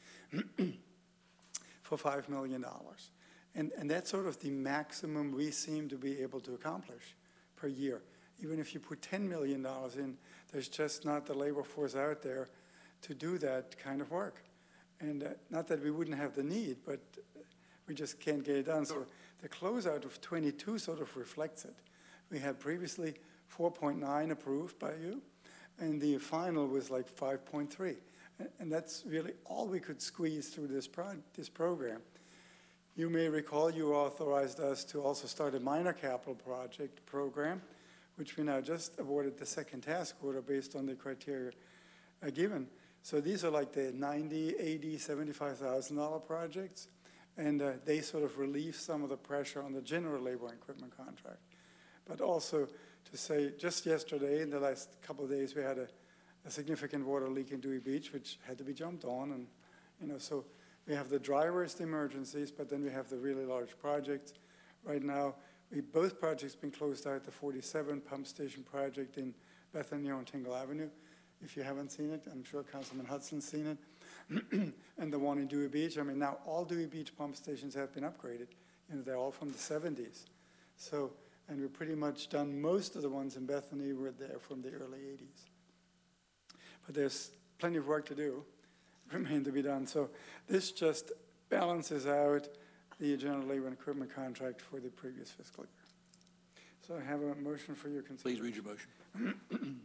Speaker 13: for $5 million. And that's sort of the maximum we seem to be able to accomplish per year. Even if you put $10 million in, there's just not the labor force out there to do that kind of work. And not that we wouldn't have the need, but we just can't get it done. So the closeout of 22 sort of reflects it. We had previously 4.9 approved by you, and the final was like 5.3. And that's really all we could squeeze through this program. You may recall you authorized us to also start a minor capital project program, which we now just awarded the second task order based on the criteria given. So these are like the $90,000, $80,000, $75,000 projects, and they sort of relieve some of the pressure on the general labor and equipment contract. But also to say, just yesterday, in the last couple of days, we had a significant water leak in Dewey Beach, which had to be jumped on, and so We have the dry worst emergencies, but then we have the really large projects. Right now, both projects been closed out, the 47 pump station project in Bethany on Tingle Avenue. If you haven't seen it, I'm sure Councilman Hudson's seen it. And the one in Dewey Beach. I mean, now all Dewey Beach pump stations have been upgraded. You know, they're all from the 70s. So, and we're pretty much done. Most of the ones in Bethany were there from the early 80s. But there's plenty of work to do, remain to be done. So this just balances out the general labor and equipment contract for the previous fiscal year. So I have a motion for your consideration.
Speaker 1: Please read your motion.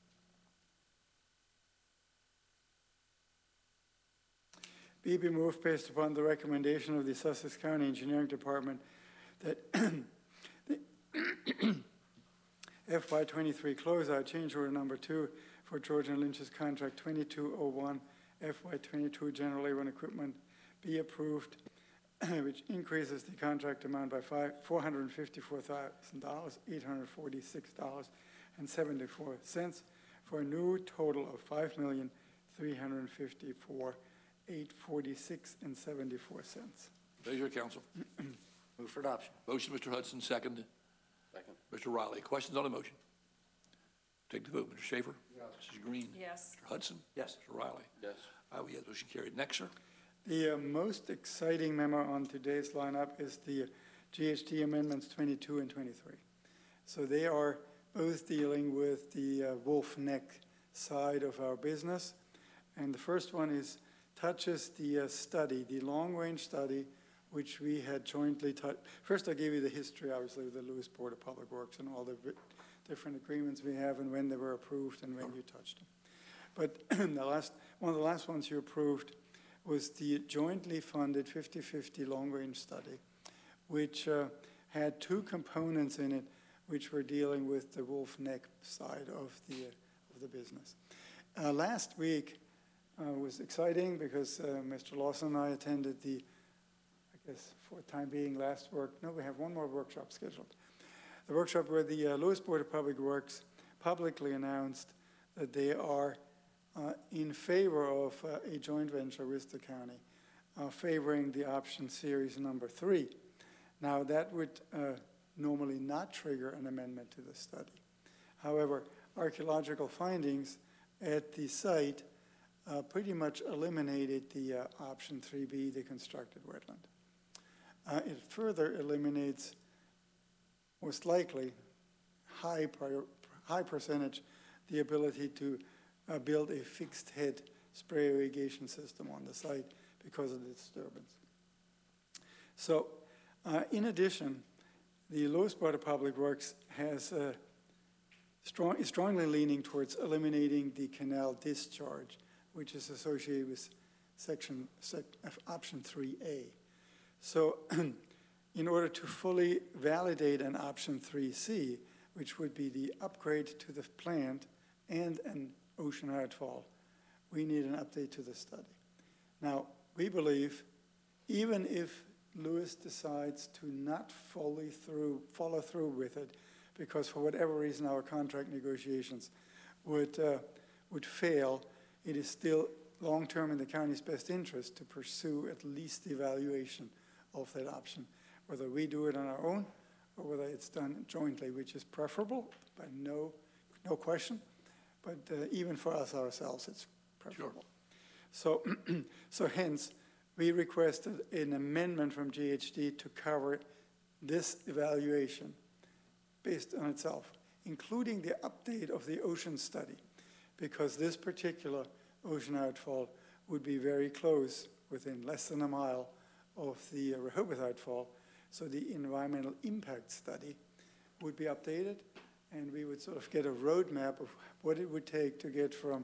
Speaker 13: Be moved based upon the recommendation of the Sussex County Engineering Department that the FY23 closeout change order number 2 for George and Lynch's contract 2201 FY22 general labor and equipment be approved, which increases the contract amount by $454,846.74 for a new total of $5,354,846.74.
Speaker 1: Pleasure, council.
Speaker 7: Move for adoption.
Speaker 1: Motion, Mr. Hudson, second.
Speaker 9: Second.
Speaker 1: Mr. Riley, questions on the motion? Take the vote. Mr. Schaefer?
Speaker 5: Yes.
Speaker 1: Mrs. Green?
Speaker 10: Yes.
Speaker 1: Mr. Hudson?
Speaker 7: Yes.
Speaker 1: Mr. Riley?
Speaker 9: Yes.
Speaker 1: I will yes, motion carried. Next, sir.
Speaker 13: The most exciting memo on today's lineup is the GHT amendments 22 and 23. So they are both dealing with the Wolf Neck side of our business. And the first one touches the study, the long-range study, which we had jointly First, I gave you the history, obviously, of the Lewis Board of Public Works and all the different agreements we have and when they were approved and when you touched them. But one of the last ones you approved was the jointly funded 50-50 long-range study, which had two components in it, which were dealing with the Wolf Neck side of the business. Last week was exciting because Mr. Lawson and I attended the, I guess for the time being, we have one more workshop scheduled. The workshop where the Lewis Board of Public Works publicly announced that they are in favor of a joint venture with the county, favoring the option series number 3. Now, that would normally not trigger an amendment to the study. However, archaeological findings at the site pretty much eliminated the option 3B, the constructed wetland. It further eliminates, most likely, high percentage, the ability to build a fixed head spray irrigation system on the site because of the disturbance. So, in addition, the Lewis Board of Public Works has is strongly leaning towards eliminating the canal discharge, which is associated with option 3A. So, in order to fully validate an option 3C, which would be the upgrade to the plant and an ocean outfall, we need an update to the study. Now, we believe even if Lewis decides to not follow through with it, because for whatever reason our contract negotiations would fail, it is still long-term in the county's best interest to pursue at least the evaluation of that option, whether we do it on our own or whether it's done jointly, which is preferable, by no question. But even for us ourselves, it's preferable. Sure. So hence, we requested an amendment from GHD to cover this evaluation based on itself, including the update of the ocean study, because this particular ocean outfall would be very close, within less than a mile of the Rehoboth outfall. So the environmental impact study would be updated, and we would sort of get a roadmap of what it would take to get from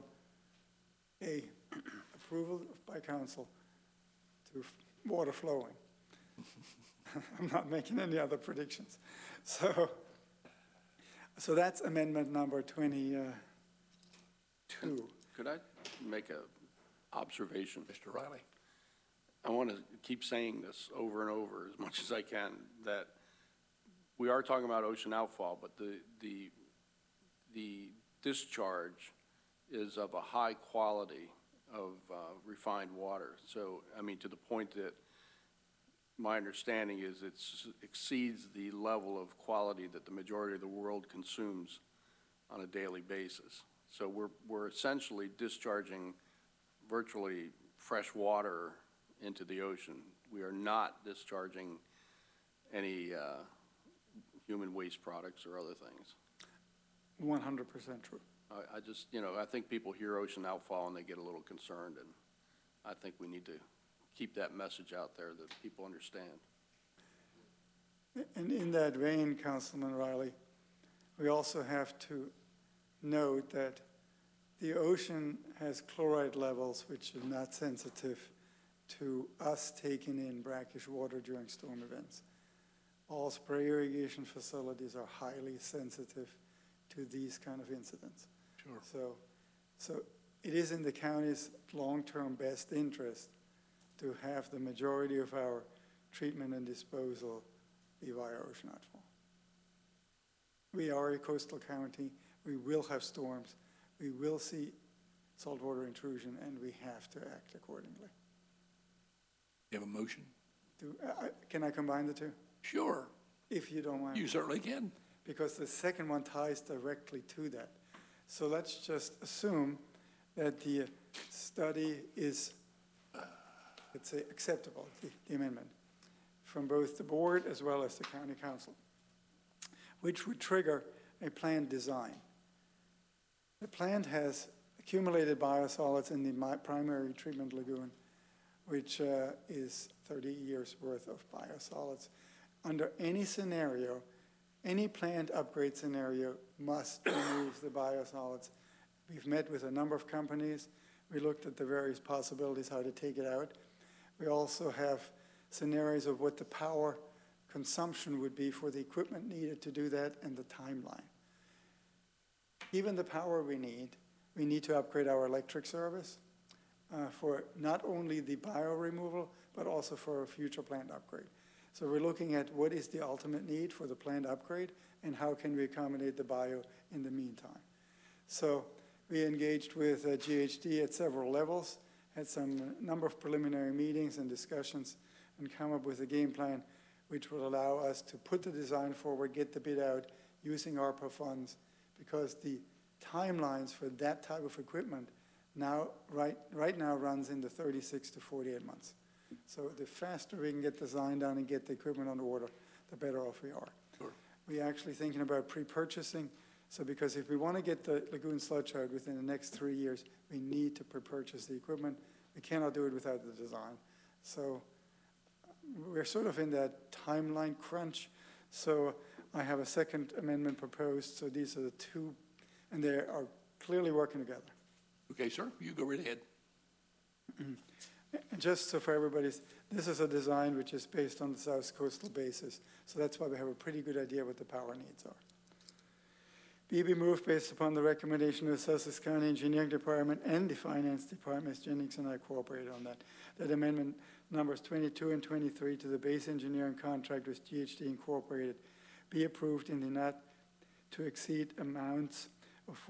Speaker 13: approval by council to water flowing. I'm not making any other predictions. So that's amendment number 22.
Speaker 9: Could I make an observation?
Speaker 1: Mr. Riley.
Speaker 9: I want to keep saying this over and over as much as I can, that we are talking about ocean outfall, but the discharge is of a high quality of refined water. So, I mean, to the point that my understanding is it exceeds the level of quality that the majority of the world consumes on a daily basis. So we're essentially discharging virtually fresh water into the ocean. We are not discharging any human waste products or other things.
Speaker 13: 100% true.
Speaker 9: I just, I think people hear ocean outfall and they get a little concerned, and I think we need to keep that message out there that people understand.
Speaker 13: And in that vein, Councilman Riley, we also have to note that the ocean has chloride levels which are not sensitive to us taking in brackish water during storm events. All spray irrigation facilities are highly sensitive to these kind of incidents. Sure. So it is in the county's long-term best interest to have the majority of our treatment and disposal be via ocean outfall. We are a coastal county. We will have storms. We will see saltwater intrusion, and we have to act accordingly.
Speaker 1: You have a motion?
Speaker 13: Can I combine the two?
Speaker 1: Sure.
Speaker 13: If you don't mind.
Speaker 1: You certainly can.
Speaker 13: Because the second one ties directly to that. So let's just assume that the study is, let's say, acceptable, the amendment, from both the board as well as the county council, which would trigger a plant design. The plant has accumulated biosolids in the primary treatment lagoon, which is 30 years worth of biosolids. Under any scenario, any plant upgrade scenario must remove the biosolids. We've met with a number of companies. We looked at the various possibilities how to take it out. We also have scenarios of what the power consumption would be for the equipment needed to do that and the timeline. Given the power we need to upgrade our electric service for not only the bio removal, but also for a future plant upgrade. So we're looking at what is the ultimate need for the plant upgrade and how can we accommodate the bio in the meantime. So we engaged with GHD at several levels, had some number of preliminary meetings and discussions, and come up with a game plan which will allow us to put the design forward, get the bid out using ARPA funds, because the timelines for that type of equipment right now runs in the 36 to 48 months. So the faster we can get design done and get the equipment on order, the better off we are.
Speaker 1: Sure.
Speaker 13: We're actually thinking about pre-purchasing. So because if we want to get the lagoon sludge out within the next 3 years, we need to pre-purchase the equipment. We cannot do it without the design. So we're sort of in that timeline crunch. So I have a second amendment proposed. So these are the two, and they are clearly working together.
Speaker 1: Okay, sir, you go right ahead.
Speaker 13: And just so for everybody's, this is a design which is based on the South Coastal basis. So that's why we have a pretty good idea what the power needs are. be moved based upon the recommendation of the Sussex County Engineering Department and the Finance Department. Ms. Jennings and I cooperated on that. That amendment numbers 22 and 23 to the base engineering contract with GHD Incorporated be approved in the not to exceed amounts of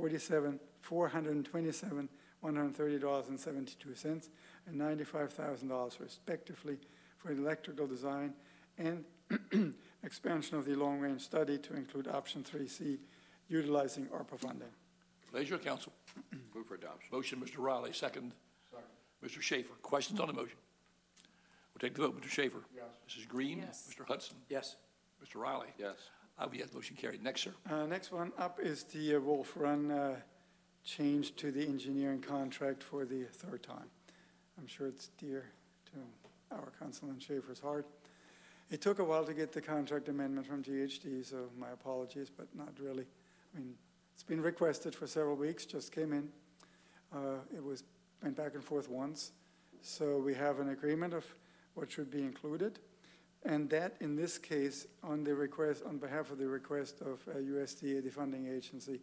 Speaker 13: $130,130.72 and $95,000 respectively for electrical design and expansion of the long-range study to include option 3C, utilizing ARPA funding.
Speaker 1: Pleasure, council.
Speaker 9: Move for adoption.
Speaker 1: Motion, Mr. Riley, second. Mr. Schaefer, questions on the motion? We'll take the vote. Mr. Schaefer?
Speaker 5: Yes.
Speaker 1: Mrs. Green?
Speaker 10: Yes.
Speaker 1: Mr. Hudson?
Speaker 7: Yes.
Speaker 1: Mr. Riley?
Speaker 9: Yes.
Speaker 1: I will yes, motion carried. Next, sir.
Speaker 13: Next one up is the Wolf Run change to the engineering contract for the third time. I'm sure it's dear to our Councilman Schaefer's heart. It took a while to get the contract amendment from GHD, so my apologies, but not really. I mean, it's been requested for several weeks, just came in. It went back and forth once. So we have an agreement of what should be included. And that, in this case, on the request, on behalf of the request of USDA, the funding agency,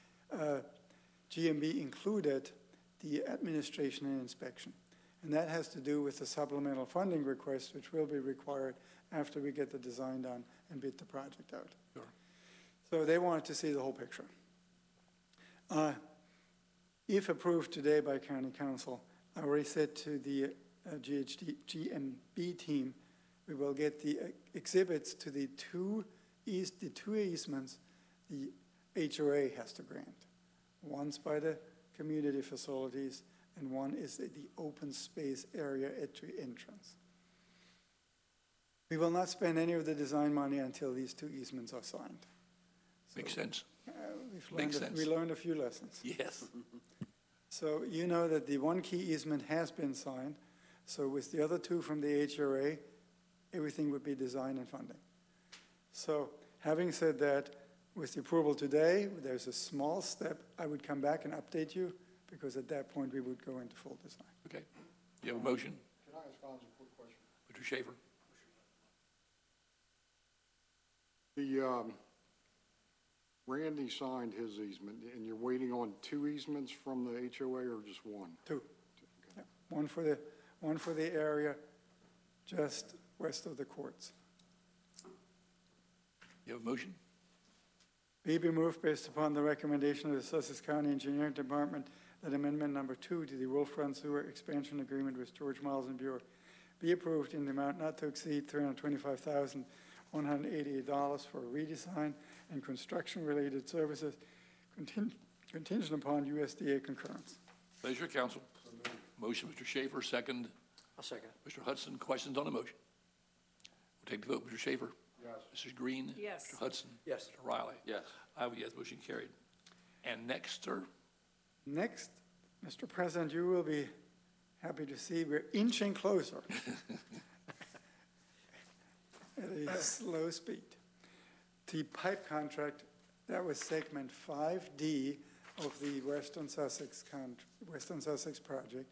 Speaker 13: GMB included the administration and inspection. And that has to do with the supplemental funding request, which will be required after we get the design done and bid the project out.
Speaker 1: Sure.
Speaker 13: So they wanted to see the whole picture. If approved today by County Council, I already said to the GMB team, we will get the exhibits to the two easements the HOA has to grant. One's by the community facilities, and one is the open space area at the entrance. We will not spend any of the design money until these two easements are signed.
Speaker 1: Makes sense.
Speaker 13: Makes sense. We learned a few lessons.
Speaker 1: Yes.
Speaker 13: So you know that the one key easement has been signed. So with the other two from the HOA, everything would be design and funding. So having said that, with the approval today, there's a small step. I would come back and update you, because at that point we would go into full design.
Speaker 1: Okay. You have a motion?
Speaker 14: Can I ask Hans a quick question?
Speaker 1: Mr. Schaefer?
Speaker 14: Randy signed his easement, and you're waiting on two easements from the HOA or just one?
Speaker 13: Two. Yeah. One for the area just west of the courts.
Speaker 1: You have a motion?
Speaker 13: Be moved based upon the recommendation of the Sussex County Engineering Department that amendment number 2 to the Wolf Run Sewer Expansion Agreement with George Miles and Buer be approved in the amount not to exceed $325,188 for redesign and construction-related services contingent upon USDA concurrence.
Speaker 1: Pleasure, council. Motion, Mr. Schaefer, second.
Speaker 7: I'll second it.
Speaker 1: Mr. Hudson, questions on the motion? We'll take the vote. Mr. Schaefer?
Speaker 14: Yes.
Speaker 1: Mrs. Green?
Speaker 10: Yes.
Speaker 1: Mr. Hudson?
Speaker 7: Yes.
Speaker 1: Mr. Riley?
Speaker 9: Yes.
Speaker 1: I vote yes, motion carried. And next, sir?
Speaker 13: Next, Mr. President, you will be happy to see we're inching closer at a slow speed. The pipe contract, that was segment 5D of the Western Sussex project.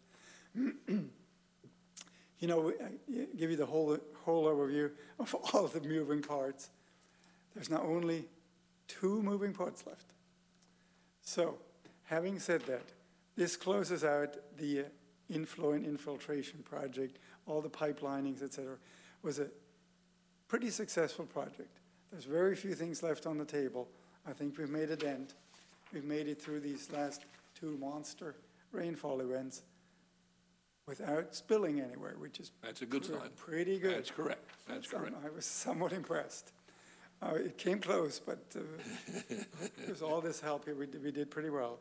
Speaker 13: You know, I give you the whole overview of all the moving parts. There's now only 2 moving parts left. So, having said that, this closes out the inflow and infiltration project, all the pipelinings, et cetera. Was a pretty successful project. There's very few things left on the table. I think we've made a dent. We've made it through these last 2 monster rainfall events without spilling anywhere, which is
Speaker 1: That's a good sign.
Speaker 13: Pretty good.
Speaker 1: That's correct. That's correct.
Speaker 13: I was somewhat impressed. It came close, but there's all this help here. We did pretty well.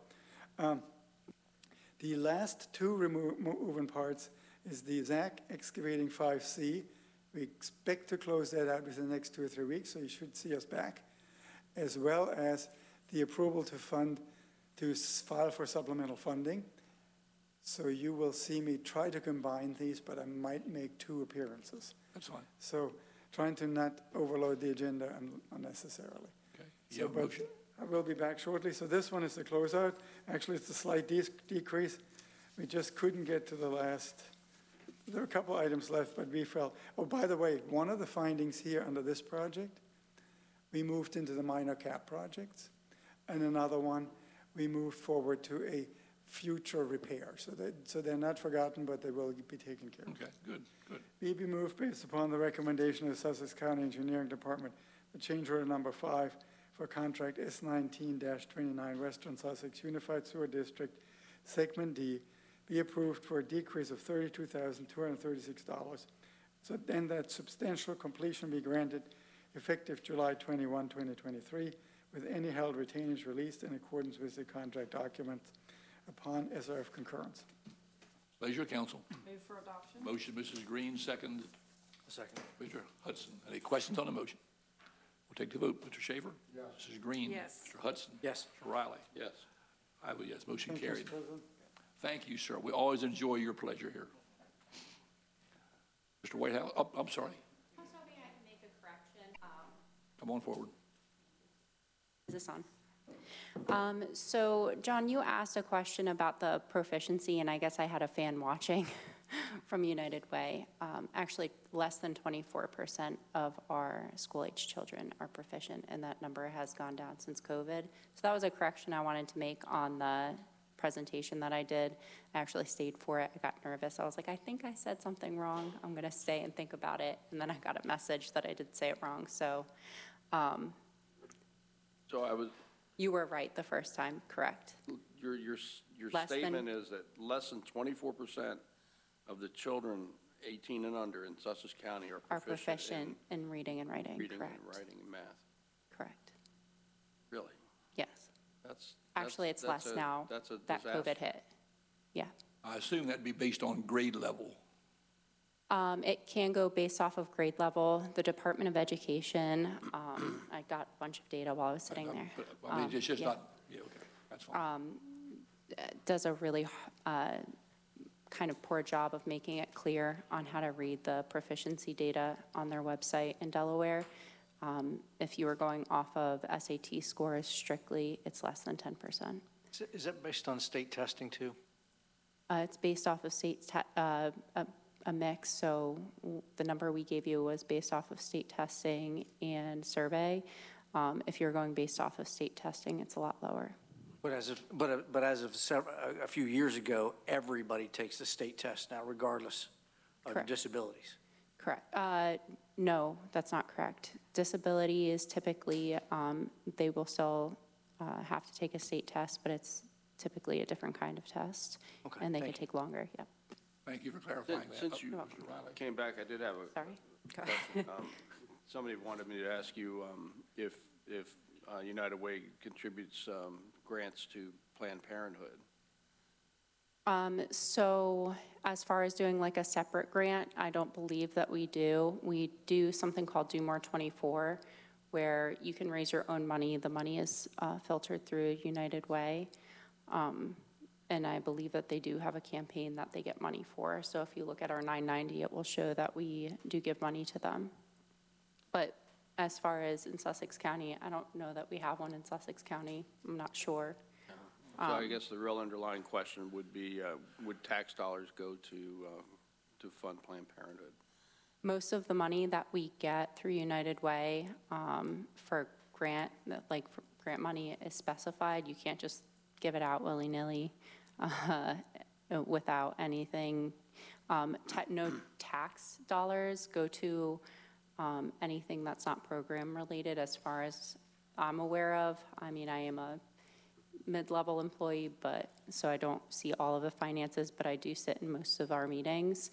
Speaker 13: The last 2 moving parts is the ZAC excavating 5C. We expect to close that out within the next 2 or 3 weeks, so you should see us back, as well as the approval to file for supplemental funding. So you will see me try to combine these, but I might make 2 appearances.
Speaker 1: That's fine.
Speaker 13: So trying to not overload the agenda unnecessarily.
Speaker 1: Okay.
Speaker 13: So, but I will be back shortly. So this one is the closeout. Actually, it's a slight decrease. We just couldn't get to the last. There are a couple items left, but we felt, oh, by the way, one of the findings here under this project, we moved into the minor cap projects. And another one, we moved forward to a future repair. So they're not forgotten, but they will be taken care of.
Speaker 1: Okay, good, good.
Speaker 13: Be moved based upon the recommendation of the Sussex County Engineering Department, the change order number 5 for contract S19-29 Western Sussex Unified Sewer District, segment D, be approved for a decrease of $32,236. So then that substantial completion be granted effective July 21, 2023, with any held retainage released in accordance with the contract documents upon SRF concurrence.
Speaker 1: Pleasure, council.
Speaker 10: Move for adoption.
Speaker 1: Motion, Mrs. Green, second.
Speaker 7: Second.
Speaker 1: Mr. Hudson. Any questions on the motion? We'll take the vote. Mr. Schaefer?
Speaker 14: Yes.
Speaker 1: Mrs. Green?
Speaker 10: Yes.
Speaker 1: Mr. Hudson?
Speaker 7: Yes.
Speaker 1: Mr. Riley?
Speaker 9: Yes.
Speaker 1: I vote yes, motion
Speaker 13: Thank you,
Speaker 1: carried.
Speaker 13: Mr. President.
Speaker 1: Thank you, sir. We always enjoy your pleasure here. Mr. Whitehouse, oh, I'm sorry.
Speaker 8: I was hoping I could make a correction.
Speaker 1: Come on forward.
Speaker 8: Is this on? So, John, you asked a question about the proficiency, and I guess I had a fan watching from United Way. Actually, less than 24% of our school-age children are proficient, and that number has gone down since COVID. So that was a correction I wanted to make on the presentation that I did. I actually stayed for it. I got nervous. I was like, I think I said something wrong. I'm going to stay and think about it. And then I got a message that I did say it wrong. So,
Speaker 9: So I was,
Speaker 8: You were right the first time, correct.
Speaker 9: Your
Speaker 8: Less than-
Speaker 9: statement is that less than 24% of the children 18 and under in Sussex County are
Speaker 8: Are
Speaker 9: proficient
Speaker 8: proficient in reading and writing,
Speaker 9: in reading
Speaker 8: correct.
Speaker 9: and writing and math.
Speaker 8: Correct,
Speaker 9: Really?
Speaker 8: yes.
Speaker 9: That's
Speaker 8: Actually, it's
Speaker 9: that's
Speaker 8: less
Speaker 9: a-
Speaker 8: now
Speaker 9: that's a
Speaker 8: that COVID
Speaker 9: disaster.
Speaker 8: hit. Yeah.
Speaker 1: I assume that'd be based on grade level.
Speaker 8: It can go based off of grade level. The Department of Education, I got a bunch of data while I was sitting there.
Speaker 1: I mean, it's just
Speaker 8: Yeah.
Speaker 1: not, yeah, okay, that's fine.
Speaker 8: Does a really kind of poor job of making it clear on how to read the proficiency data on their website in Delaware. If you were going off of SAT scores strictly, it's less than 10%.
Speaker 7: Is that based on state testing too?
Speaker 8: It's based off of a mix, so the number we gave you was based off of state testing and survey. If you're going based off of state testing, it's a lot lower.
Speaker 7: But as of, a few years ago, everybody takes the state test now, regardless of
Speaker 8: Correct.
Speaker 7: disabilities.
Speaker 8: Correct. No, that's not correct. Disability is typically, they will still have to take a state test, but it's typically a different kind of test.
Speaker 7: Okay,
Speaker 8: And they
Speaker 7: thank
Speaker 8: can
Speaker 7: you.
Speaker 8: take longer, yep.
Speaker 1: Thank you for clarifying that.
Speaker 9: Since you
Speaker 1: Mr. Riley.
Speaker 9: came back, I did have a
Speaker 8: Sorry. Go
Speaker 9: question. Somebody wanted me to ask you if United Way contributes grants to Planned Parenthood.
Speaker 8: So as far as doing like a separate grant, I don't believe that we do. We do something called Do More 24, where you can raise your own money. The money is filtered through United Way. And I believe that they do have a campaign that they get money for. So if you look at our 990, it will show that we do give money to them. But as far as in Sussex County, I don't know that we have one in Sussex County. I'm not sure.
Speaker 9: So I guess the real underlying question would be, would tax dollars go to fund Planned Parenthood?
Speaker 8: Most of the money that we get through United Way for grant, grant money is specified. You can't just give it out willy-nilly without anything. No tax dollars go to anything that's not program related as far as I'm aware of. I mean, I am a mid-level employee, so I don't see all of the finances, but I do sit in most of our meetings.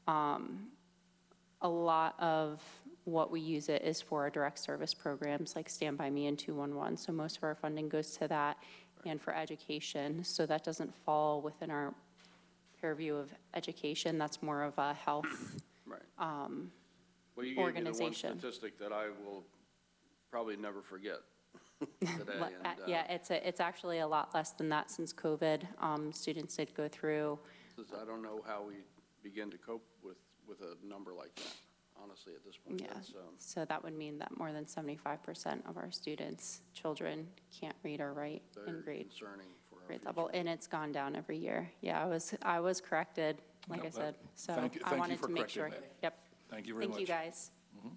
Speaker 8: A lot of what we use it is for our direct service programs like Stand By Me and 211. So most of our funding goes to that and for education. So that doesn't fall within our purview of education. That's more of a health
Speaker 9: Right. Well, you gave me the one
Speaker 8: organization.
Speaker 9: statistic that I will probably never forget today.
Speaker 8: Yeah, it's actually a lot less than that since COVID. Students did go through.
Speaker 9: I don't know how we begin to cope with a number like that, honestly, at this point.
Speaker 8: Yeah,
Speaker 9: That's,
Speaker 8: so that would mean that more than 75% of our students, children, can't read or write in
Speaker 9: very
Speaker 8: grade
Speaker 9: concerning for our
Speaker 8: grade
Speaker 9: future.
Speaker 8: level, and it's gone down every year. Yeah, I was corrected, like
Speaker 1: No,
Speaker 8: I said, so
Speaker 1: thank you
Speaker 8: I wanted
Speaker 1: for
Speaker 8: to make
Speaker 1: correcting
Speaker 8: sure.
Speaker 1: that.
Speaker 8: Yep.
Speaker 1: Thank you very much.
Speaker 8: Thank you, guys.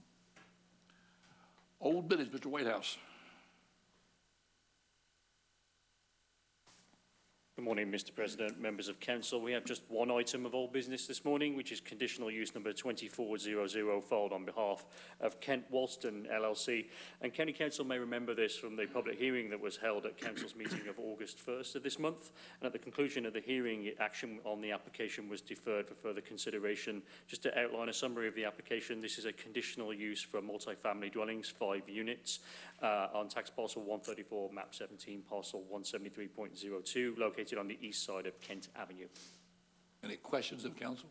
Speaker 1: Old business, Mr. Whitehouse.
Speaker 15: Good morning, Mr. President, members of council. We have just one item of old business this morning, which is conditional use number 2400, filed on behalf of Kent Walston LLC. And County Council may remember this from the public hearing that was held at Council's meeting of August 1st of this month. And at the conclusion of the hearing, action on the application was deferred for further consideration. Just to outline a summary of the application, this is a conditional use for multi-family dwellings, 5 units, on tax parcel 134, map 17, parcel 173.02, located on the east side of Kent Avenue.
Speaker 1: Any questions of council?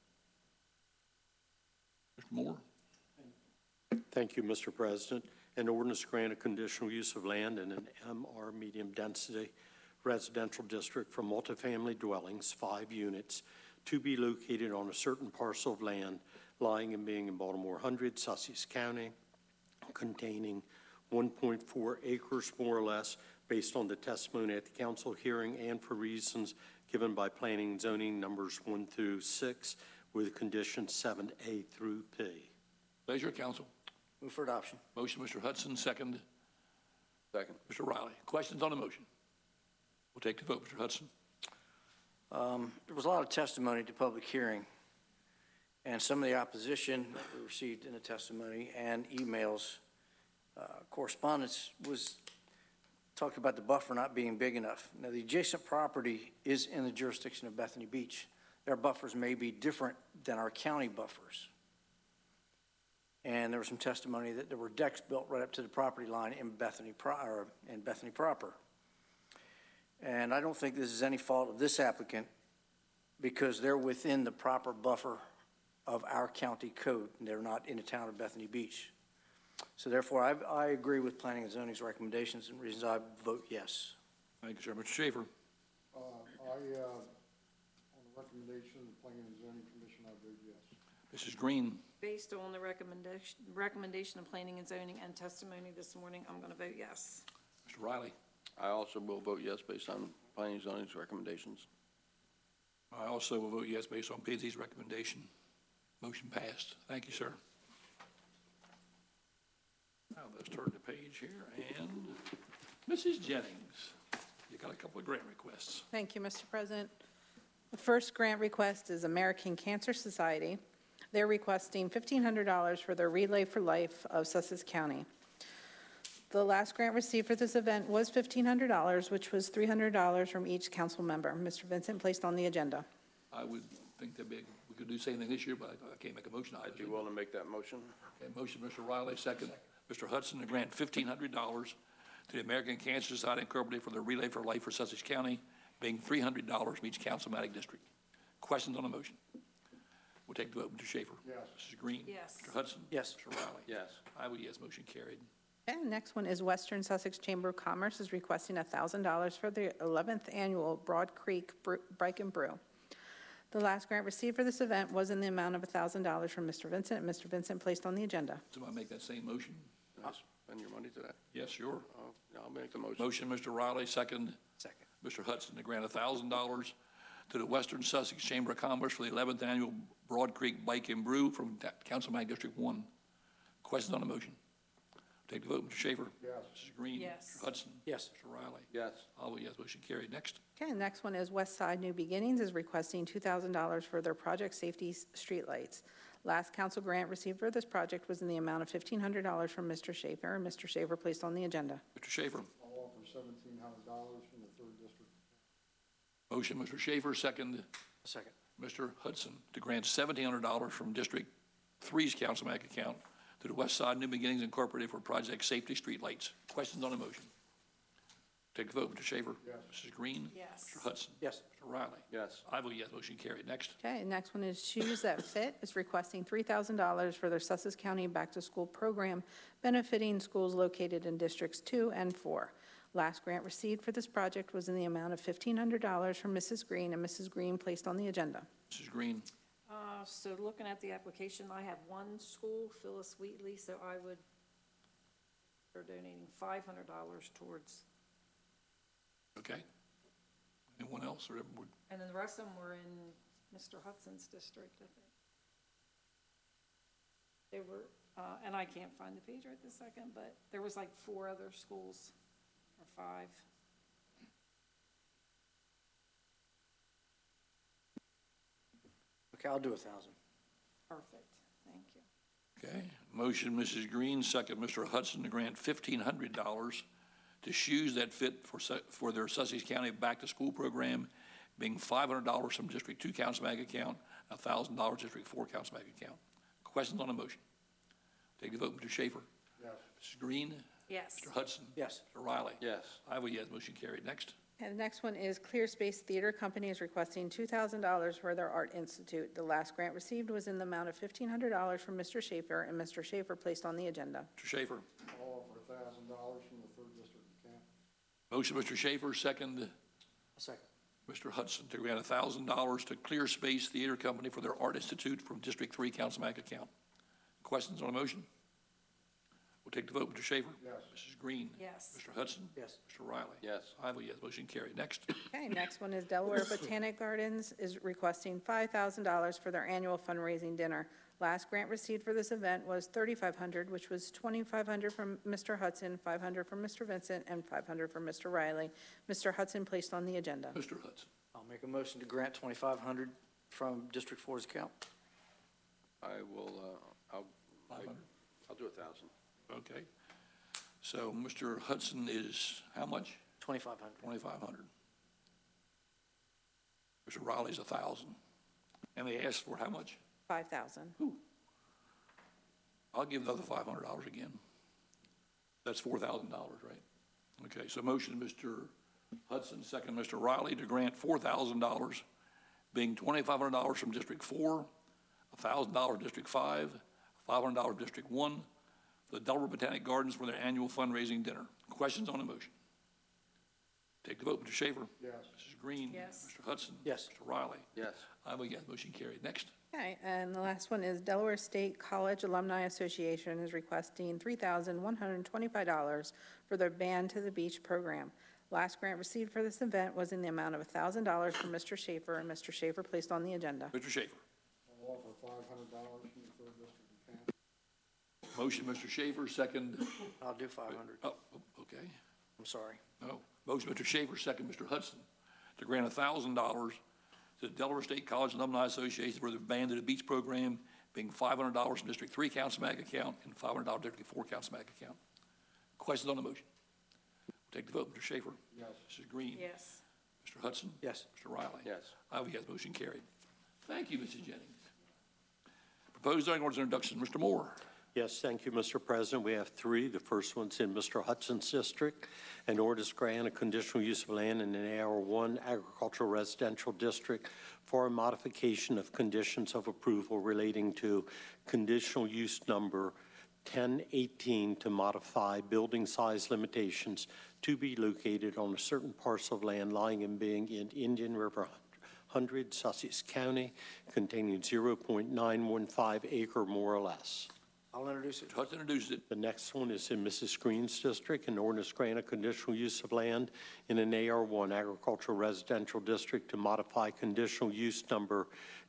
Speaker 1: Mr. Moore?
Speaker 4: Thank you, Mr. President. An ordinance to grant a conditional use of land in an MR medium density residential district for multifamily dwellings, 5 units, to be located on a certain parcel of land lying and being in Baltimore 100, Sussex County, containing 1.4 acres more or less, based on the testimony at the council hearing and for reasons given by planning and zoning numbers 1 through 6, with conditions 7A through P.
Speaker 1: Pleasure, council.
Speaker 7: Move for adoption.
Speaker 1: Motion, Mr. Hudson, second.
Speaker 9: Second.
Speaker 1: Mr. Riley. Questions on the motion? We'll take the vote, Mr. Hudson.
Speaker 7: There was a lot of testimony at the public hearing, and some of the opposition that we received in the testimony and emails, correspondence was talked about the buffer not being big enough. Now, the adjacent property is in the jurisdiction of Bethany Beach. Their buffers may be different than our county buffers. And there was some testimony that there were decks built right up to the property line in Bethany proper. And I don't think this is any fault of this applicant because they're within the proper buffer of our county code, and they're not in the town of Bethany Beach. So therefore, I agree with Planning and Zoning's recommendations and reasons I vote yes.
Speaker 1: Thank you, sir. Mr. Schaefer.
Speaker 14: On the recommendation of the Planning and Zoning Commission, I vote yes.
Speaker 1: Mrs. Green.
Speaker 10: Based on the recommendation of Planning and Zoning and testimony this morning, I'm going to vote yes.
Speaker 1: Mr. Riley.
Speaker 9: I also will vote yes based on planning and zoning's recommendations.
Speaker 1: I also will vote yes based on P&Z's recommendation. Motion passed. Thank you, sir. Now let's turn the page here, and Mrs. Jennings, you got a couple of grant requests.
Speaker 16: Thank you, Mr. President. The first grant request is American Cancer Society. They're requesting $1,500 for their Relay for Life of Sussex County. The last grant received for this event was $1,500, which was $300 from each council member. Mr. Vincent placed on the agenda.
Speaker 1: I would think that we could do the same thing this year, but I can't make a motion.
Speaker 9: I'd be willing to make that motion.
Speaker 1: Okay, motion, Mr. Riley, second. Mr. Hudson to grant $1,500 to the American Cancer Society Incorporated for their Relay for Life for Sussex County, being $300 from each councilmatic district. Questions on the motion? We'll take the vote. Mr. Schaefer.
Speaker 14: Yes.
Speaker 1: Mrs. Green.
Speaker 10: Yes.
Speaker 1: Mr. Hudson.
Speaker 7: Yes.
Speaker 1: Mr. Riley.
Speaker 9: Yes.
Speaker 1: I vote yes. Motion carried.
Speaker 16: And the next one is Western Sussex Chamber of Commerce is requesting $1,000 for the 11th annual Broad Creek Bike and Brew. The last grant received for this event was in the amount of $1,000 from Mr. Vincent, and Mr. Vincent placed on the agenda.
Speaker 1: Somebody make that same motion?
Speaker 9: Can I spend your money to that?
Speaker 1: Yes, sure.
Speaker 9: I'll make the motion.
Speaker 1: Motion, Mr. Riley, second.
Speaker 7: Second.
Speaker 1: Mr. Hudson to grant $1,000 to the Western Sussex Chamber of Commerce for the 11th annual Broad Creek Bike and Brew from Councilman District 1. Questions on the motion? Take the vote. Mr. Schaefer.
Speaker 14: Yes.
Speaker 1: Mrs. Green.
Speaker 10: Yes.
Speaker 1: Mr. Hudson.
Speaker 7: Yes.
Speaker 1: Mr. Riley.
Speaker 9: Yes.
Speaker 1: I'll vote yes. Motion carried. Next.
Speaker 16: Okay, the next one is West Side New Beginnings is requesting $2,000 for their project safety streetlights. Last council grant received for this project was in the amount of $1,500 from Mr. Schaefer, and Mr. Schaefer placed on the agenda.
Speaker 1: Mr. Schaefer.
Speaker 14: I'll offer $1,700 from the 3rd District.
Speaker 1: Motion, Mr. Schaefer, second.
Speaker 7: Second.
Speaker 1: Mr. Hudson to grant $1,700 from District 3's councilman account to the West Side New Beginnings Incorporated for project safety streetlights. Questions on the motion? Take the vote. Mr. Schaefer.
Speaker 14: Yes.
Speaker 1: Mrs. Green.
Speaker 10: Yes.
Speaker 1: Mr. Hudson.
Speaker 7: Yes.
Speaker 1: Mr. Riley.
Speaker 9: Yes.
Speaker 1: I vote yes. Motion carried. Next.
Speaker 16: Okay, next one is Shoes That Fit is requesting $3,000 for their Sussex County Back to School program benefiting schools located in Districts 2 and 4. Last grant received for this project was in the amount of $1,500 from Mrs. Green, and Mrs. Green placed on the agenda.
Speaker 1: Mrs. Green.
Speaker 10: So looking at the application, I have one school, Phyllis Wheatley, so they're donating $500 towards,
Speaker 1: Okay. Anyone else? Or
Speaker 10: and then the rest of them were in Mr. Hudson's district, I think. They were, and I can't find the page right this second, but there was like 4 other schools, or 5.
Speaker 7: Okay, I'll do $1,000.
Speaker 10: Perfect, thank you.
Speaker 1: Okay. Motion, Mrs. Green, second, Mr. Hudson to grant $1,500 to Shoes That Fit for their Sussex County Back to School program, being $500 from District 2 councilman account, $1,000 District 4 councilman account. Questions on the motion? Take the vote. Mr. Schaefer.
Speaker 14: Yes.
Speaker 1: Mrs. Green.
Speaker 10: Yes.
Speaker 1: Mr. Hudson.
Speaker 7: Yes.
Speaker 1: Mr. Riley.
Speaker 9: Yes.
Speaker 1: I vote yes. Motion carried. Next.
Speaker 16: And the next one is Clear Space Theater Company is requesting $2,000 for their Art Institute. The last grant received was in the amount of $1,500 from Mr. Schaefer, and Mr. Schaefer placed on the agenda.
Speaker 1: Mr. Schaefer.
Speaker 14: I'll offer $1,000 from the 3rd District account.
Speaker 1: Motion, Mr. Schaefer, second.
Speaker 7: Second.
Speaker 1: Mr. Hudson to grant $1,000 to Clear Space Theater Company for their Art Institute from District 3 councilman account. Questions on the motion? We'll take the vote. Mr. Schaefer.
Speaker 14: Yes.
Speaker 1: Mrs. Green.
Speaker 10: Yes.
Speaker 1: Mr. Hudson.
Speaker 7: Yes.
Speaker 1: Mr. Riley.
Speaker 9: Yes.
Speaker 1: I vote yes. Motion carried. Next.
Speaker 16: Okay, next one is Delaware Botanic Gardens is requesting $5,000 for their annual fundraising dinner. Last grant received for this event was $3,500, which was $2,500 from Mr. Hudson, $500 from Mr. Vincent, and $500 from Mr. Riley. Mr. Hudson placed on the agenda.
Speaker 1: Mr. Hudson.
Speaker 7: I'll make a motion to grant $2,500 from District 4's account.
Speaker 9: I will, I'll do 1,000.
Speaker 1: Okay. So Mr. Hudson is how much?
Speaker 7: 2,500.
Speaker 1: 2,500. Mr. Riley's 1,000. And they asked for how much?
Speaker 16: 5,000.
Speaker 1: I'll give the other $500 again. That's $4,000, right? Okay, so motion, Mr. Hudson, second, Mr. Riley, to grant $4,000, being $2,500 from District 4, $1,000 District 5, $500 District 1, for the Delaware Botanic Gardens for their annual fundraising dinner. Questions on the motion? Take the vote. Mr. Schaefer?
Speaker 14: Yes.
Speaker 1: Mrs. Green?
Speaker 10: Yes.
Speaker 1: Mr. Hudson?
Speaker 7: Yes.
Speaker 1: Mr. Riley?
Speaker 9: Yes.
Speaker 1: I vote yes, motion carried. Next.
Speaker 16: Okay, and the last one is Delaware State College Alumni Association is requesting $3,125 for their Band to the Beach program. Last grant received for this event was in the amount of $1,000 from Mr. Schaefer, and Mr. Schaefer placed on the agenda.
Speaker 1: Mr. Schaefer?
Speaker 14: I'll offer $500 from the third district of Kansas.
Speaker 1: Motion, Mr. Schaefer, second.
Speaker 7: I'll do 500.
Speaker 1: Oh, okay.
Speaker 7: I'm sorry.
Speaker 1: No. Motion, Mr. Schaefer, second, Mr. Hudson, to grant $1,000 to the Delaware State College Alumni Association for the Band to the Beach program, being $500 from District 3 Council Mag account and $500 District 4 Council Mag account. Questions on the motion? Take the vote. Mr. Schaefer?
Speaker 14: Yes.
Speaker 1: Mrs. Green?
Speaker 10: Yes.
Speaker 1: Mr. Hudson?
Speaker 7: Yes.
Speaker 1: Mr. Riley?
Speaker 9: Yes.
Speaker 1: I vote yes, motion carried. Thank you, Mrs. Jennings. Proposed zoning ordinance introduction, Mr. Moore.
Speaker 4: Yes, thank you, Mr. President. We have three. The first one's in Mr. Hudson's district. An ordinance grant a conditional use of land in an AR1 agricultural residential district for a modification of conditions of approval relating to conditional use number 1018 to modify building size limitations to be located on a certain parcel of land lying and being in Indian River 100, Sussex County, containing 0.915 acre more or less.
Speaker 7: I'll introduce it.
Speaker 1: Hudson introduces it.
Speaker 4: The next one is in Mrs. Green's district, an ordinance grant a conditional use of land in an AR1 agricultural residential district to modify conditional use number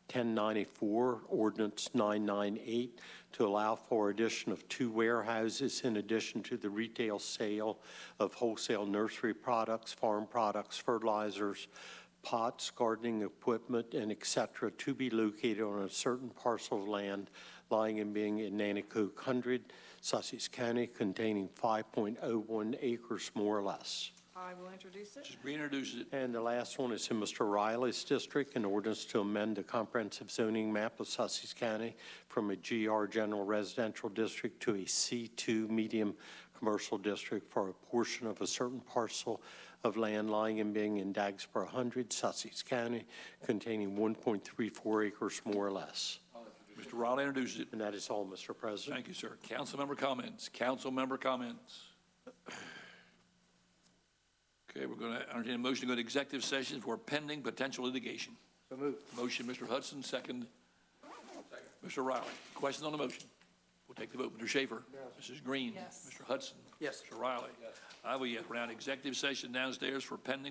Speaker 4: 1094, ordinance 998, to allow for addition of 2 warehouses in addition to the retail sale of wholesale nursery products, farm products, fertilizers, pots, gardening equipment, and et cetera, to be located on a certain parcel of land lying and being in Nanticoke 100, Sussex County, containing 5.01 acres more or less.
Speaker 10: I will introduce it.
Speaker 1: Mrs. Green introduces it.
Speaker 4: And the last one is in Mr. Riley's district, an ordinance to amend the comprehensive zoning map of Sussex County from a GR general residential district to a C2 medium commercial district for a portion of a certain parcel of land lying and being in Dagsboro 100, Sussex County, containing 1.34 acres more or less.
Speaker 1: Mr. Riley introduces it.
Speaker 4: And that is all, Mr. President.
Speaker 1: Thank you, sir. Council member comments. Council member comments. Okay, we're going to entertain a motion to go to executive session for pending potential litigation.
Speaker 7: So moved.
Speaker 1: Motion, Mr. Hudson, second. Mr. Riley. Questions on the motion? We'll take the vote. Mr. Schaefer?
Speaker 14: Yes.
Speaker 1: Mrs. Green?
Speaker 10: Yes.
Speaker 1: Mr. Hudson?
Speaker 7: Yes.
Speaker 1: Mr. Riley? Yes. I will yes. We're now in executive session downstairs for pending